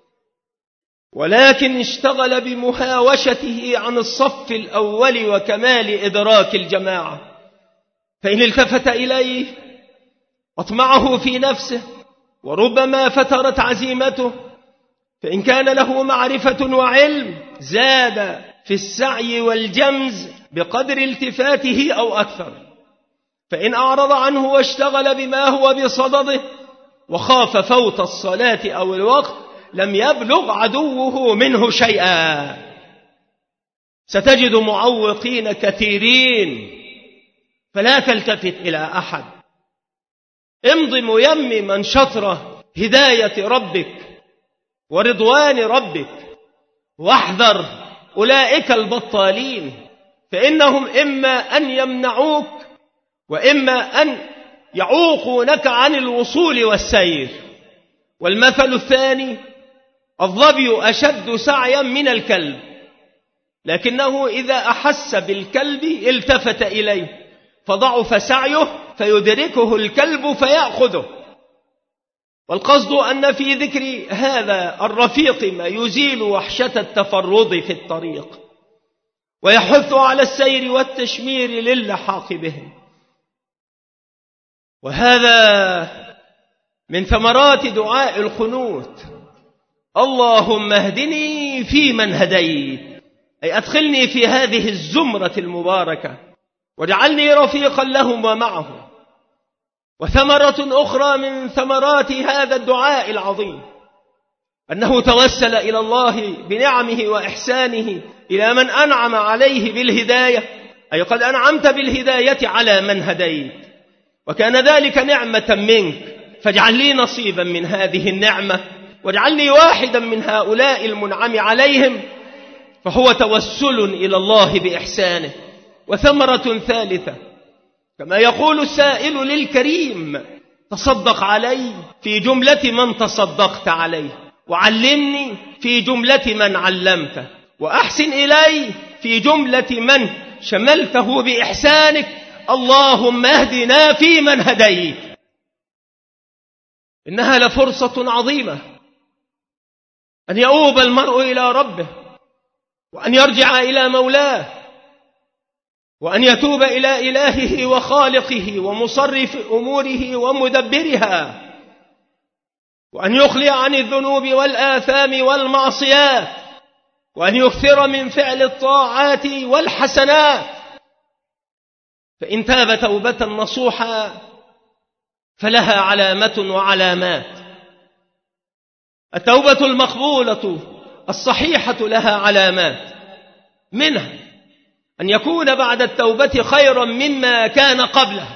ولكن اشتغل بمهاوشته عن الصف الأول وكمال إدراك الجماعة، فإن التفت إليه أطمعه في نفسه، وربما فترت عزيمته، فإن كان له معرفة وعلم زاد في السعي والجمز بقدر التفاته أو أكثر، فإن أعرض عنه واشتغل بما هو بصدده وخاف فوت الصلاة أو الوقت لم يبلغ عدوه منه شيئا. ستجد معوقين كثيرين، فلا تلتفت إلى أحد، امض ميمما شطر هداية ربك ورضوان ربك، واحذر أولئك البطالين، فإنهم إما أن يمنعوك وإما أن يعوقونك عن الوصول والسير. والمثل الثاني: الظبي أشد سعيا من الكلب، لكنه إذا أحس بالكلب التفت إليه فضعف سعيه فيدركه الكلب فيأخذه. والقصد أن في ذكر هذا الرفيق ما يزيل وحشة التفرد في الطريق ويحث على السير والتشمير للحاق بهم. وهذا من ثمرات دعاء القنوت: اللهم اهدني فيمن هديت، أي أدخلني في هذه الزمرة المباركة واجعلني رفيقا لهم ومعهم. وثمرة أخرى من ثمرات هذا الدعاء العظيم أنه توسل إلى الله بنعمه وإحسانه إلى من أنعم عليه بالهداية، أي قد أنعمت بالهداية على من هديت وكان ذلك نعمة منك، فاجعل لي نصيبا من هذه النعمة واجعلني واحدا من هؤلاء المنعم عليهم. فهو توسل إلى الله بإحسانه. وثمرة ثالثة كما يقول السائل للكريم: تصدق علي في جملة من تصدقت عليه، وعلمني في جملة من علمته، وأحسن إلي في جملة من شملته بإحسانك، اللهم اهدنا فيمن هديت. إنها لفرصة عظيمة أن يؤوب المرء إلى ربه وأن يرجع إلى مولاه وأن يتوب إلى إلهه وخالقه ومصرف أموره ومدبرها، وأن يخلع عن الذنوب والآثام والمعصيات، وأن يكثر من فعل الطاعات والحسنات. فإن تاب توبة نصوحا فلها علامة وعلامات. التوبة المقبولة الصحيحة لها علامات، منها أن يكون بعد التوبة خيرا مما كان قبله،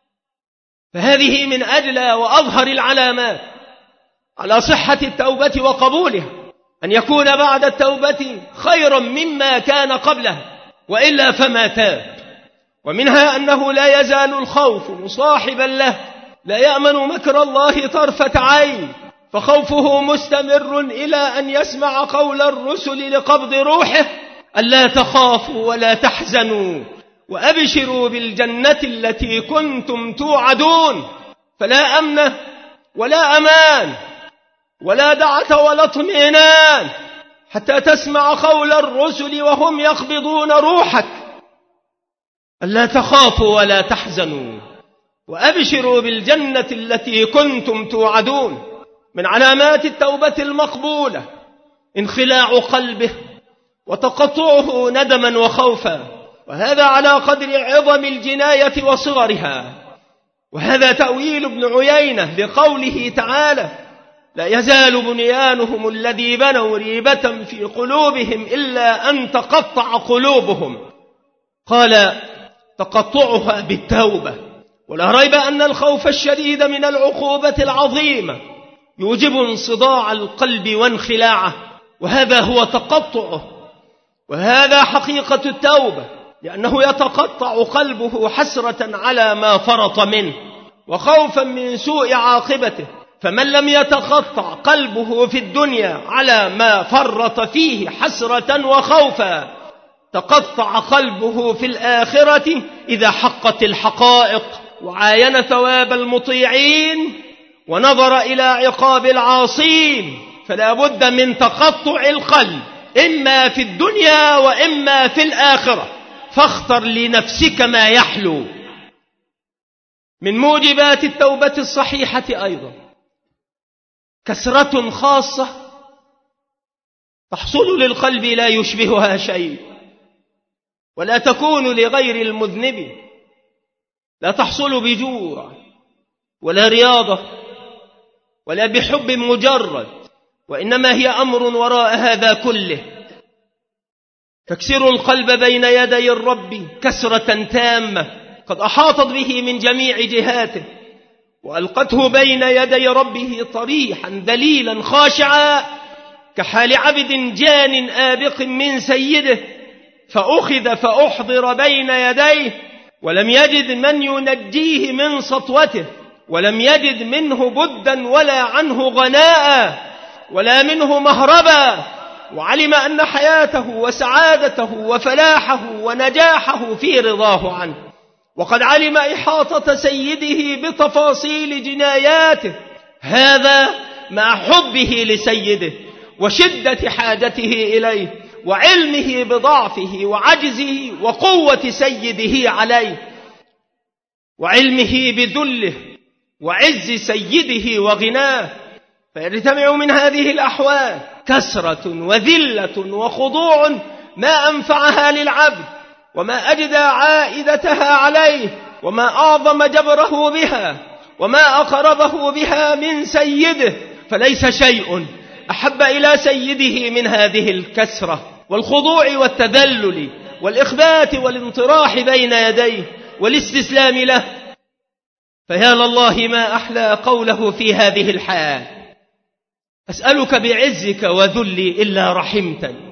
فهذه من أجلى وأظهر العلامات على صحة التوبة وقبولها، أن يكون بعد التوبة خيرا مما كان قبله، وإلا فما تاب. ومنها أنه لا يزال الخوف مصاحبا له، لا يأمن مكر الله طرفة عين، فخوفه مستمر إلى أن يسمع قول الرسل لقبض روحه: ألا تخافوا ولا تحزنوا وأبشروا بالجنة التي كنتم توعدون. فلا أمن ولا أمان ولا دعة ولا اطمئنان حتى تسمع قول الرسل وهم يقبضون روحك: ألا تخافوا ولا تحزنوا وأبشروا بالجنة التي كنتم توعدون. من علامات التوبة المقبولة انخلاع قلبه وتقطعه ندما وخوفا، وهذا على قدر عظم الجناية وصغرها. وهذا تأويل ابن عيينة لقوله تعالى: لا يزال بنيانهم الذي بنوا ريبة في قلوبهم إلا أن تقطع قلوبهم. قال: تقطعها بالتوبة. ولا ريب أن الخوف الشديد من العقوبة العظيمة يوجب انصداع القلب وانخلاعه، وهذا هو تقطعه، وهذا حقيقة التوبة، لأنه يتقطع قلبه حسرة على ما فرط منه وخوفا من سوء عاقبته. فمن لم يتقطع قلبه في الدنيا على ما فرط فيه حسرة وخوفا، تقطع قلبه في الآخرة إذا حقت الحقائق وعاين ثواب المطيعين ونظر إلى عقاب العاصين. فلا بد من تقطع القلب إما في الدنيا وإما في الآخرة، فاختر لنفسك ما يحلو. من موجبات التوبة الصحيحة أيضا كسرة خاصة تحصل للقلب لا يشبهها شيء، ولا تكون لغير المذنب، لا تحصل بجوع ولا رياضة ولا بحب مجرد، وإنما هي أمر وراء هذا كله. تكسر القلب بين يدي الرب كسرة تامة قد أحاطت به من جميع جهاته، وألقته بين يدي ربه طريحا دليلا خاشعا، كحال عبد جان آبق من سيده، فأخذ فأحضر بين يديه، ولم يجد من ينجيه من سطوته، ولم يجد منه بدا ولا عنه غناء ولا منه مهربا، وعلم أن حياته وسعادته وفلاحه ونجاحه في رضاه عنه، وقد علم إحاطة سيده بتفاصيل جناياته، هذا مع حبه لسيده وشدة حاجته إليه وعلمه بضعفه وعجزه وقوة سيده عليه، وعلمه بذله وعز سيده وغناه، فيجتمع من هذه الأحوال كسرة وذلة وخضوع ما أنفعها للعبد وما أجدى عائدتها عليه وما أعظم جبره بها وما أقربه بها من سيده، فليس شيء أحب إلى سيده من هذه الكسرة والخضوع والتذلل والإخبات والانطراح بين يديه والاستسلام له. فيا لله ما أحلى قوله في هذه الحال: أسألك بعزك وذلي إلا رحمتني،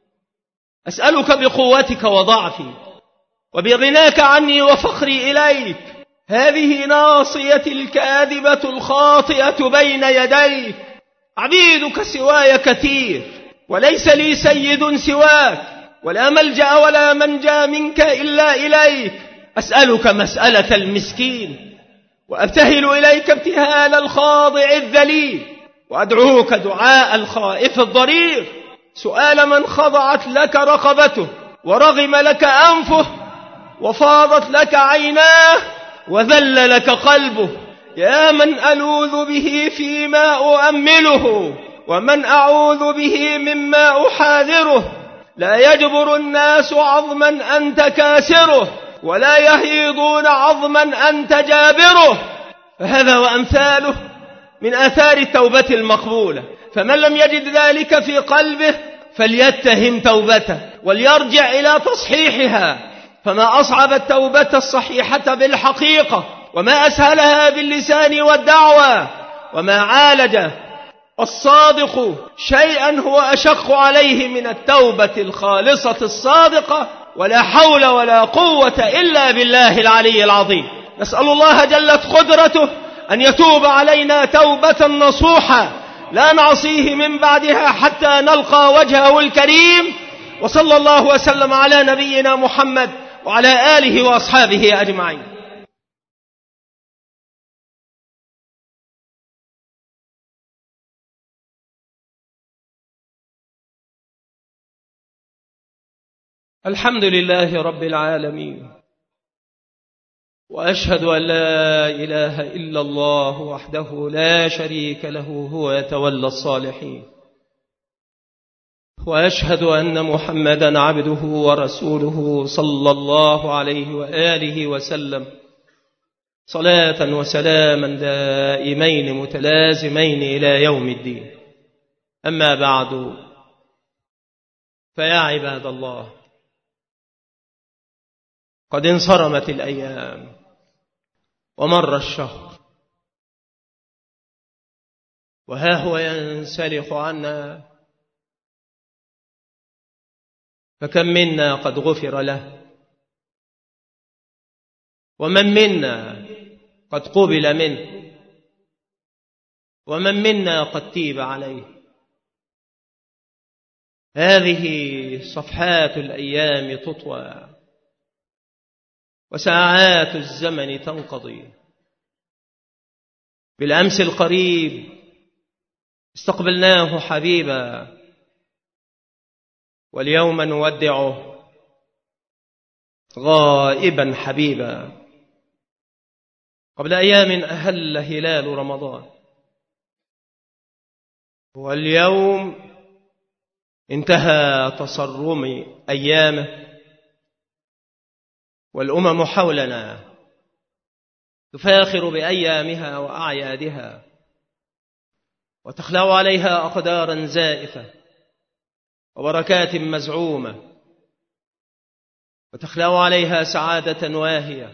أسألك بقوتك وضعفي وبغناك عني وفقري إليك، هذه ناصيتي الكاذبة الخاطئة بين يديك، عبيدك سواي كثير وليس لي سيد سواك، ولا ملجأ ولا منجى منك إلا إليك، أسألك مسألة المسكين وأبتهل إليك ابتهال الخاضع الذليل، وأدعوك دعاء الخائف الضرير، سؤال من خضعت لك رقبته ورغم لك أنفه وفاضت لك عيناه وذل لك قلبه، يا من ألوذ به فيما أؤمله ومن أعوذ به مما أحاذره، لا يجبر الناس عظما أنت كاسره ولا يهيضون عظما أنت جابره. فهذا وأمثاله من آثار التوبة المقبولة، فمن لم يجد ذلك في قلبه فليتهم توبته وليرجع إلى تصحيحها، فما أصعب التوبة الصحيحة بالحقيقة وما أسهلها باللسان والدعوة، وما عالج الصادق شيئا هو أشق عليه من التوبة الخالصة الصادقة، ولا حول ولا قوة إلا بالله العلي العظيم. نسأل الله جلت قدرته أن يتوب علينا توبة نصوحة لا نعصيه من بعدها حتى نلقى وجهه الكريم، وصلى الله وسلم على نبينا محمد وعلى آله وأصحابه أجمعين. الحمد لله رب العالمين، وأشهد أن لا إله إلا الله وحده لا شريك له هو يتولى الصالحين، وأشهد أن محمدا عبده ورسوله صلى الله عليه وآله وسلم صلاة وسلاما دائمين متلازمين إلى يوم الدين. أما بعد، فيا عباد الله، قد انصرمت الأيام ومر الشهر، وها هو ينسلخ عنا، فكم منا قد غفر له، ومن منا قد قبل منه، ومن منا قد تيب عليه. هذه صفحات الأيام تطوى وساعات الزمن تنقضي. بالأمس القريب استقبلناه حبيبا، واليوم نودعه غائبا حبيبا. قبل أيام أهل هلال رمضان، واليوم انتهى تصرم أيامه، والأمم حولنا تفاخر بأيامها وأعيادها وتخلع عليها أقدارا زائفة وبركات مزعومة، وتخلع عليها سعادة واهية،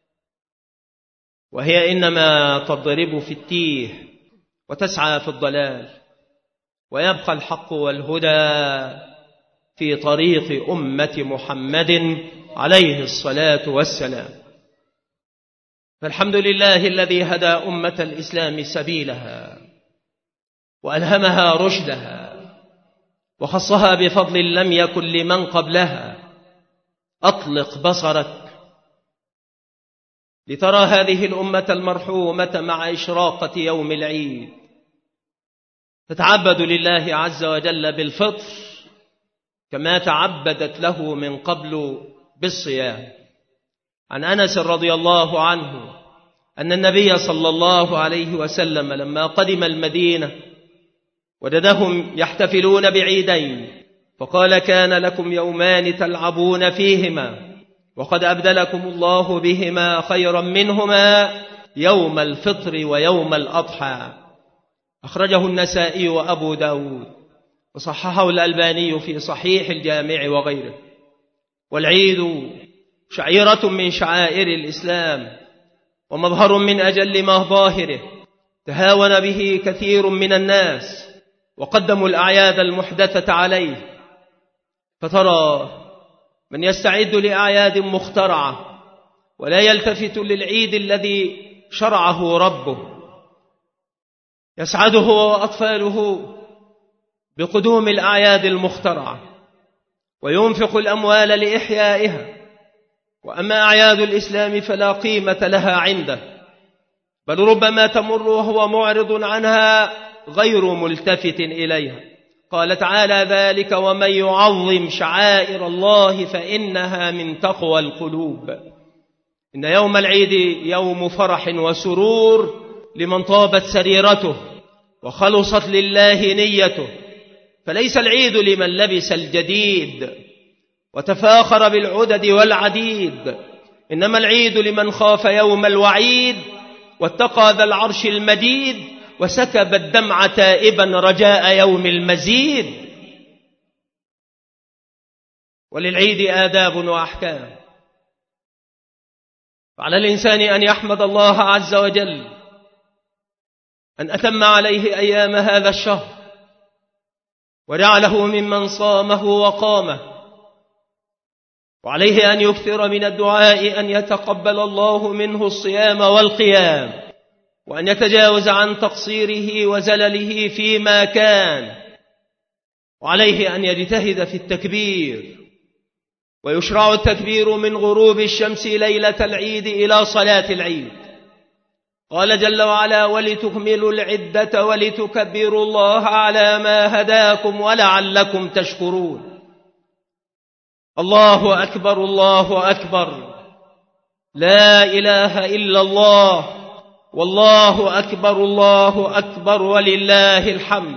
وهي إنما تضرب في التيه وتسعى في الضلال، ويبقى الحق والهدى في طريق أمة محمد عليه الصلاة والسلام. فالحمد لله الذي هدى أمة الإسلام سبيلها وألهمها رشدها وخصها بفضل لم يكن لمن قبلها. أطلق بصرك لترى هذه الأمة المرحومة مع إشراقة يوم العيد تتعبد لله عز وجل بالفطر كما تعبدت له من قبل بالصيام. عن أنس رضي الله عنه أن النبي صلى الله عليه وسلم لما قدم المدينة وجدهم يحتفلون بعيدين فقال: كان لكم يومان تلعبون فيهما وقد أبدلكم الله بهما خيرا منهما يوم الفطر ويوم الأضحى. أخرجه النسائي وأبو داود وصححه الألباني في صحيح الجامع وغيره. والعيد شعيرة من شعائر الإسلام ومظهر من أجل مظاهره تهاون به كثير من الناس وقدموا الأعياد المحدثة عليه، فترى من يستعد لأعياد مخترعة ولا يلتفت للعيد الذي شرعه ربه. يسعد هو وأطفاله بقدوم الأعياد المخترعة وينفق الأموال لإحيائها، وأما أعياد الإسلام فلا قيمة لها عنده، بل ربما تمر وهو معرض عنها غير ملتفت إليها. قال تعالى: ذلك ومن يعظم شعائر الله فإنها من تقوى القلوب. إن يوم العيد يوم فرح وسرور لمن طابت سريرته وخلصت لله نيته، فليس العيد لمن لبس الجديد وتفاخر بالعدد والعديد، إنما العيد لمن خاف يوم الوعيد واتقى ذا العرش المجيد وسكب الدمع تائبا رجاء يوم المزيد. وللعيد آداب وأحكام، فعلى الإنسان أن يحمد الله عز وجل أن أتم عليه أيام هذا الشهر وجعله ممن صامه وقامه، وعليه أن يكثر من الدعاء أن يتقبل الله منه الصيام والقيام، وأن يتجاوز عن تقصيره وزلله فيما كان، وعليه أن يجتهد في التكبير، ويشرع التكبير من غروب الشمس ليلة العيد إلى صلاة العيد. قال جل وعلا: ولتكملوا العدة ولتكبروا الله على ما هداكم ولعلكم تشكرون. الله أكبر الله أكبر، لا إله إلا الله، والله أكبر الله أكبر ولله الحمد.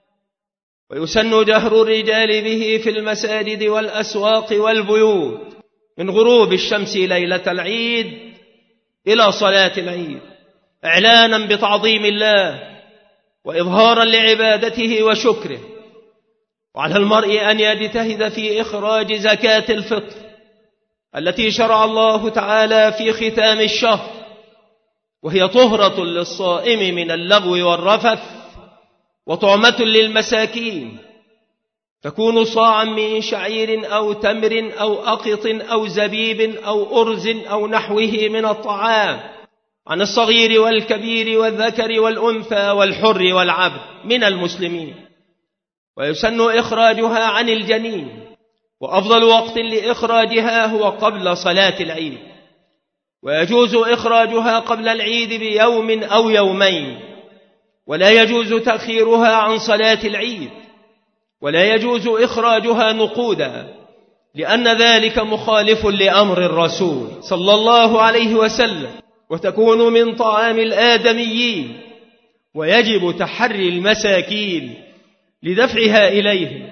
ويسن جهر الرجال به في المساجد والأسواق والبيوت من غروب الشمس ليلة العيد إلى صلاة العيد، إعلانا بتعظيم الله وإظهارا لعبادته وشكره. وعلى المرء أن يجتهد في إخراج زكاة الفطر التي شرع الله تعالى في ختام الشهر، وهي طهرة للصائم من اللغو والرفث وطعمة للمساكين، تكون صاعا من شعير أو تمر أو أقط أو زبيب أو أرز أو نحوه من الطعام، عن الصغير والكبير والذكر والأنثى والحر والعبد من المسلمين. ويسن إخراجها عن الجنين، وأفضل وقت لإخراجها هو قبل صلاة العيد، ويجوز إخراجها قبل العيد بيوم أو يومين، ولا يجوز تأخيرها عن صلاة العيد، ولا يجوز إخراجها نقودا، لأن ذلك مخالف لأمر الرسول صلى الله عليه وسلم، وتكون من طعام الآدميين، ويجب تحري المساكين لدفعها إليهم.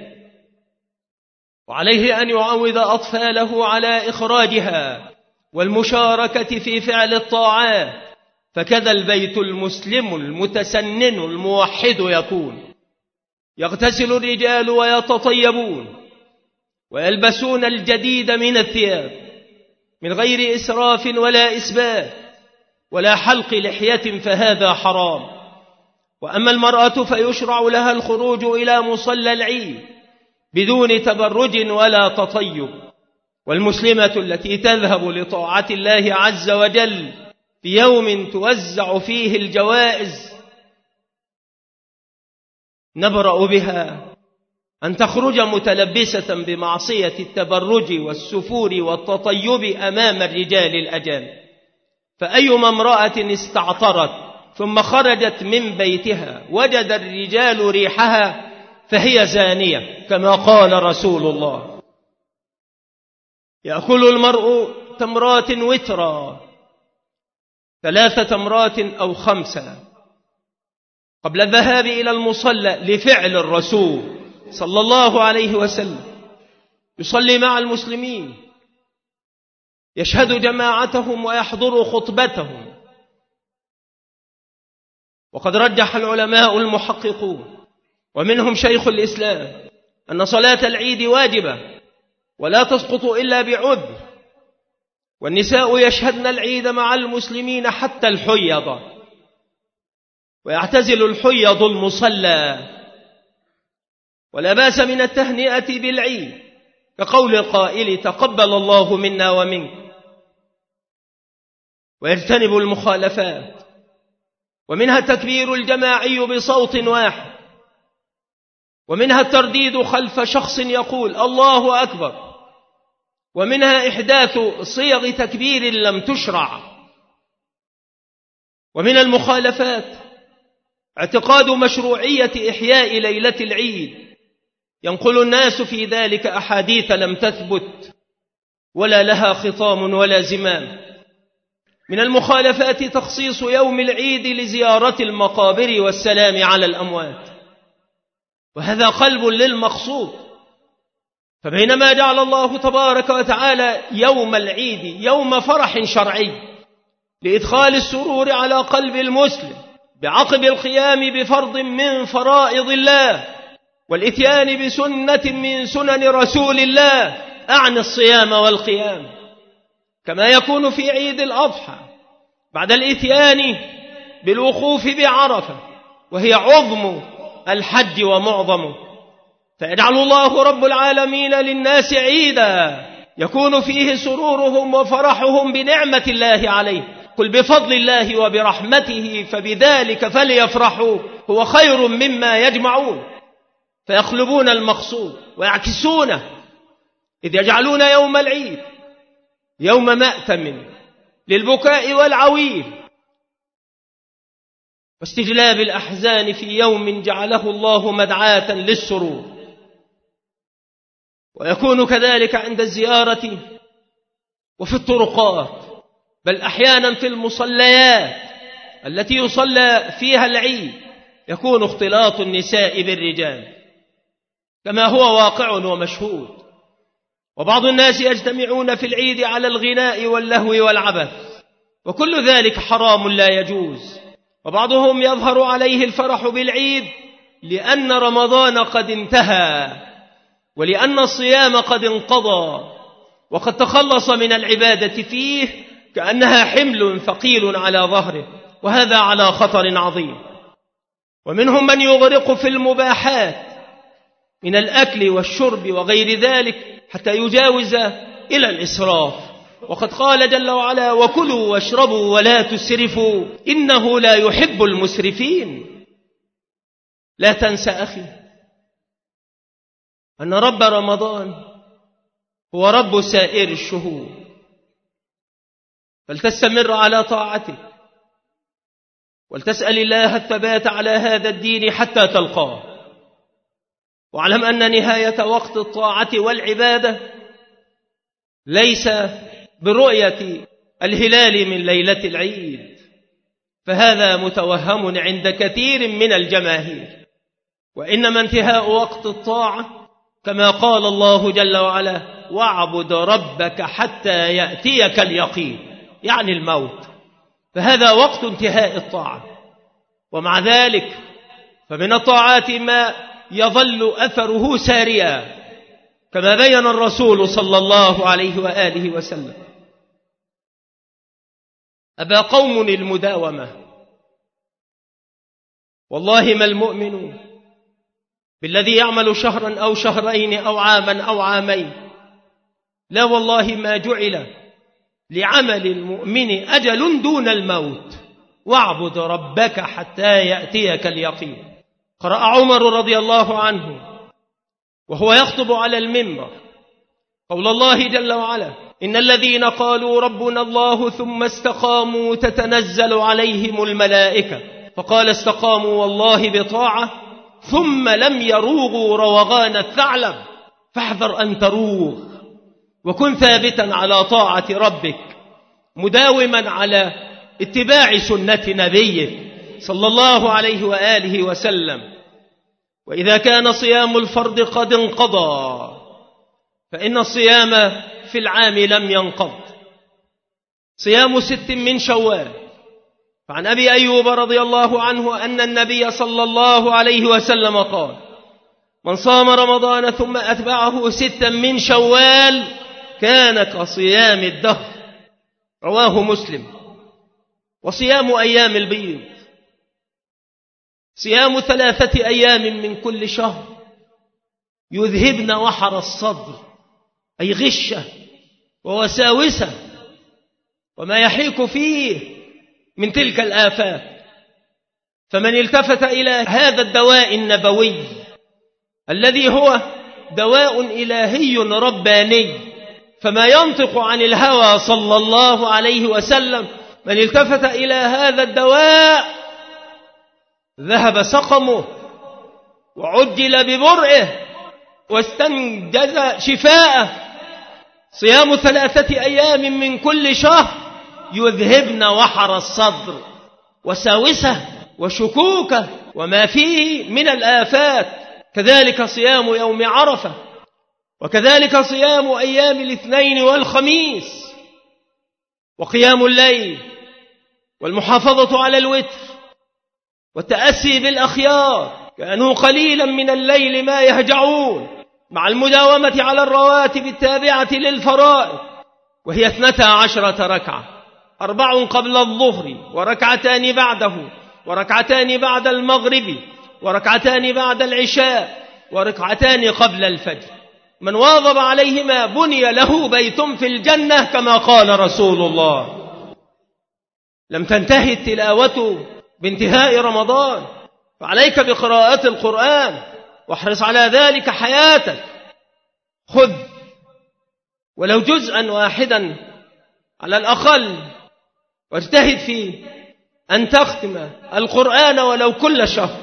وعليه أن يعود أطفاله على إخراجها والمشاركة في فعل الطاعات، فكذا البيت المسلم المتسنن الموحد يكون. يغتسل الرجال ويتطيبون ويلبسون الجديد من الثياب من غير إسراف ولا إسباف ولا حلق لحية، فهذا حرام. وأما المرأة فيشرع لها الخروج إلى مصلى العيد بدون تبرج ولا تطيب. والمسلمة التي تذهب لطاعة الله عز وجل في يوم توزع فيه الجوائز نبرأ بها أن تخرج متلبسة بمعصية التبرج والسفور والتطيب أمام الرجال الأجانب. فأيما امرأة استعطرت ثم خرجت من بيتها وجد الرجال ريحها فهي زانية، كما قال رسول الله: يأكل المرء تمرات وترا، 3 تمرات أو 5 قبل الذهاب إلى المصلى، لفعل الرسول صلى الله عليه وسلم يصلي مع المسلمين، يشهد جماعتهم ويحضر خطبتهم. وقد رجح العلماء المحققون ومنهم شيخ الإسلام أن صلاة العيد واجبة ولا تسقط إلا بعذر، والنساء يشهدن العيد مع المسلمين حتى الحيض، ويعتزل الحيض المصلى. ولا باس من التهنئة بالعيد، كقول القائل: تقبل الله منا ومنك. ويجتنب المخالفات، ومنها التكبير الجماعي بصوت واحد، ومنها الترديد خلف شخص يقول الله أكبر، ومنها إحداث صيغ تكبير لم تشرع. ومن المخالفات اعتقاد مشروعية إحياء ليلة العيد، ينقل الناس في ذلك أحاديث لم تثبت ولا لها خطام ولا زمام. من المخالفات تخصيص يوم العيد لزيارة المقابر والسلام على الأموات، وهذا قلب للمقصود. فبينما جعل الله تبارك وتعالى يوم العيد يوم فرح شرعي لإدخال السرور على قلب المسلم بعقب القيام بفرض من فرائض الله والإتيان بسنة من سنن رسول الله، أعني الصيام والقيام، كما يكون في عيد الأضحى بعد الإتيان بالوقوف بعرفة، وهي عظم الحج ومعظمه. فيجعل الله رب العالمين للناس عيدا يكون فيه سرورهم وفرحهم بنعمة الله عليه. قل بفضل الله وبرحمته فبذلك فليفرحوا هو خير مما يجمعون. فيقلبون المقصود ويعكسونه، إذ يجعلون يوم العيد يوم مأتم للبكاء والعويل واستجلاب الأحزان في يوم جعله الله مدعاة للسرور. ويكون كذلك عند الزيارة وفي الطرقات، بل أحيانا في المصليات التي يصلى فيها العيد يكون اختلاط النساء بالرجال كما هو واقع ومشهود. وبعض الناس يجتمعون في العيد على الغناء واللهو والعبث، وكل ذلك حرام لا يجوز. وبعضهم يظهر عليه الفرح بالعيد لأن رمضان قد انتهى ولأن الصيام قد انقضى وقد تخلص من العبادة فيه، كأنها حمل ثقيل على ظهره، وهذا على خطر عظيم. ومنهم من يغرق في المباحات من الأكل والشرب وغير ذلك حتى يجاوز إلى الإسراف، وقد قال جل وعلا: وكلوا واشربوا ولا تسرفوا إنه لا يحب المسرفين. لا تنسى أخي أن رب رمضان هو رب سائر الشهور، فلتستمر على طاعته ولتسأل الله الثبات على هذا الدين حتى تلقاه. واعلم أن نهاية وقت الطاعة والعبادة ليس برؤية الهلال من ليلة العيد، فهذا متوهم عند كثير من الجماهير، وإنما انتهاء وقت الطاعة كما قال الله جل وعلا: واعبد ربك حتى يأتيك اليقين، يعني الموت. فهذا وقت انتهاء الطاعة. ومع ذلك فمن الطاعات ما يظل أثره ساريا، كما بين الرسول صلى الله عليه وآله وسلم: أبى قوم المداومة، والله ما المؤمن بالذي يعمل شهرا أو شهرين أو عاما أو عامين، لا والله ما جعل لعمل المؤمن أجل دون الموت، واعبد ربك حتى يأتيك اليقين. قرأ عمر رضي الله عنه وهو يخطب على المنبر قول الله جل وعلا: إن الذين قالوا ربنا الله ثم استقاموا تتنزل عليهم الملائكة. فقال: استقاموا والله بطاعة ثم لم يروغوا روغان الثعلب، فاحذر أن تروغ، وكن ثابتا على طاعة ربك مداوما على اتباع سنة نبيك صلى الله عليه وآله وسلم. وإذا كان صيام الفرض قد انقضى فإن الصيام في العام لم ينقض، صيام 6 من شوال. فعن أبي أيوب رضي الله عنه أن النبي صلى الله عليه وسلم قال: من صام رمضان ثم أتبعه 6 من شوال كان كصيام الدهر، رواه مسلم. وصيام أيام البيض صيام 3 أيام من كل شهر يذهبن وحر الصدر، أي غشة ووساوسة وما يحيك فيه من تلك الآفات. فمن التفت إلى هذا الدواء النبوي الذي هو دواء إلهي رباني، فما ينطق عن الهوى صلى الله عليه وسلم، من التفت إلى هذا الدواء ذهب سقمه وعجل ببرئه واستنجز شفاءه. صيام 3 أيام من كل شهر يذهبن وحر الصدر وساوسه وشكوكه وما فيه من الآفات. كذلك صيام يوم عرفة، وكذلك صيام أيام الاثنين والخميس، وقيام الليل، والمحافظة على الوتر، والتأسي بالأخيار، كانوا قليلا من الليل ما يهجعون، مع المداومة على الرواتب التابعة للفرائض، وهي 12 ركعة، 4 قبل الظهر، وركعتان بعده، وركعتان بعد المغرب، وركعتان بعد العشاء، وركعتان قبل الفجر. من واظب عليهما بني له بيت في الجنة كما قال رسول الله. لم تنتهي التلاوة بانتهاء رمضان، فعليك بقراءة القرآن، واحرص على ذلك حياتك. خذ ولو جزءا واحدا على الأقل، واجتهد في أن تختم القرآن ولو كل شهر.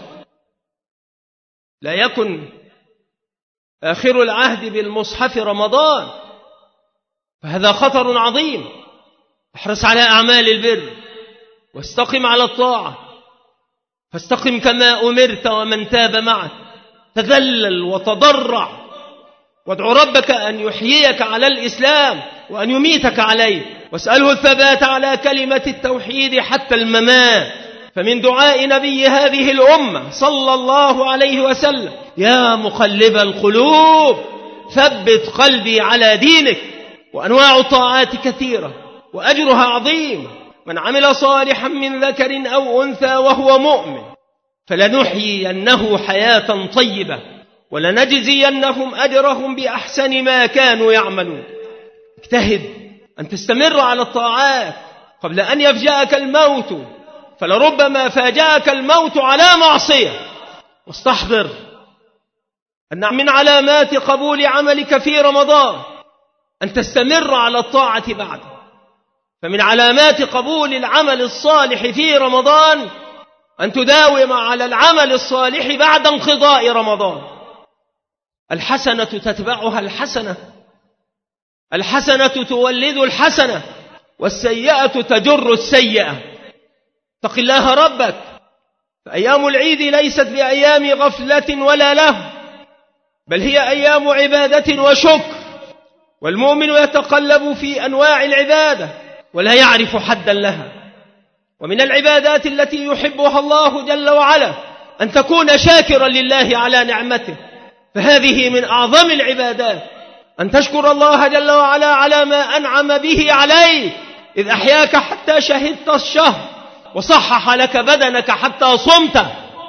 لا يكن آخر العهد بالمصحف رمضان، فهذا خطر عظيم. احرص على أعمال البر، واستقم على الطاعة، فاستقم كما أمرت ومن تاب معك. تذلل وتضرع، وادعو ربك أن يحييك على الإسلام وأن يميتك عليه، واسأله الثبات على كلمة التوحيد حتى الممات. فمن دعاء نبي هذه الأمة صلى الله عليه وسلم: يا مقلب القلوب ثبت قلبي على دينك. وأنواع الطاعات كثيرة وأجرها عظيم. من عمل صالحا من ذكر أو أنثى وهو مؤمن فلنحيينه حياة طيبة ولنجزينهم أجرهم بأحسن ما كانوا يعملون. اجتهد أن تستمر على الطاعات قبل أن يفجأك الموت، فلربما فاجأك الموت على معصية. واستحضر أن من علامات قبول عملك في رمضان أن تستمر على الطاعة بعده. فمن علامات قبول العمل الصالح في رمضان أن تداوم على العمل الصالح بعد انقضاء رمضان. الحسنة تتبعها الحسنة، الحسنة تولد الحسنة، والسيئة تجر السيئة. اتق الله ربك، فأيام العيد ليست بأيام غفلة ولا لهو، بل هي أيام عبادة وشكر، والمؤمن يتقلب في أنواع العبادة ولا يعرف حدا لها. ومن العبادات التي يحبها الله جل وعلا أن تكون شاكرا لله على نعمته، فهذه من أعظم العبادات أن تشكر الله جل وعلا على ما أنعم به عليك، إذ أحياك حتى شهدت الشهر، وصحح لك بدنك حتى صمت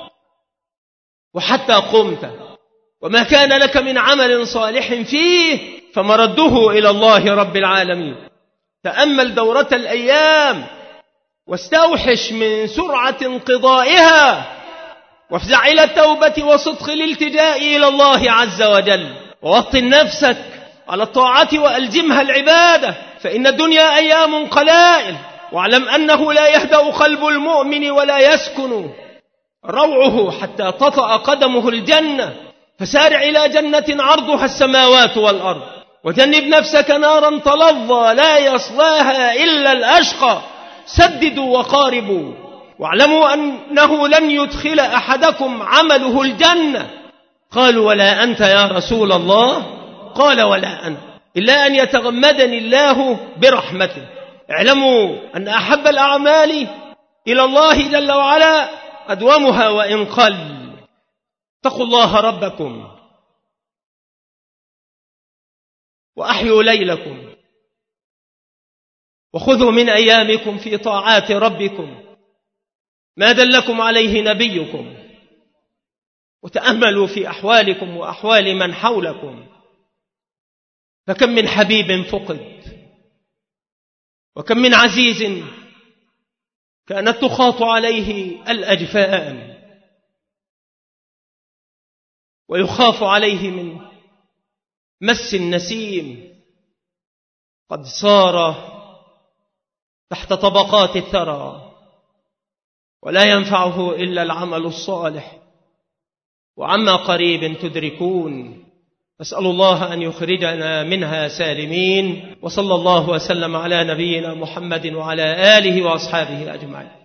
وحتى قمت. وما كان لك من عمل صالح فيه فمرده إلى الله رب العالمين. تأمل دورة الأيام واستوحش من سرعة انقضائها وافزع إلى التوبة وصدق الالتجاء إلى الله عز وجل، ووطن نفسك على الطاعة وألزمها العبادة، فإن الدنيا أيام قلائل، واعلم أنه لا يهدأ قلب المؤمن ولا يسكن روعه حتى تطأ قدمه الجنة. فسارع إلى جنة عرضها السماوات والأرض، وجنب نفسك نارا تلظى لا يصلاها إلا الأشقى. سددوا وقاربوا، واعلموا أنه لن يدخل أحدكم عمله الجنة. قالوا ولا أنت يا رسول الله؟ قال ولا أنت، إلا أن يتغمدني الله برحمته. اعلموا أن أحب الأعمال إلى الله جل وعلا أدومها وإن قل. اتقوا الله ربكم وأحيوا ليلكم، وخذوا من أيامكم في طاعات ربكم ما دلكم عليه نبيكم، وتأملوا في أحوالكم وأحوال من حولكم، فكم من حبيب فقد، وكم من عزيز كانت تخاط عليه الأجفان ويخاف عليه من مس النسيم، قد صار تحت طبقات الثرى، ولا ينفعه إلا العمل الصالح، وعما قريب تدركون. أسأل الله أن يخرجنا منها سالمين، وصلى الله وسلم على نبينا محمد وعلى آله وأصحابه أجمعين.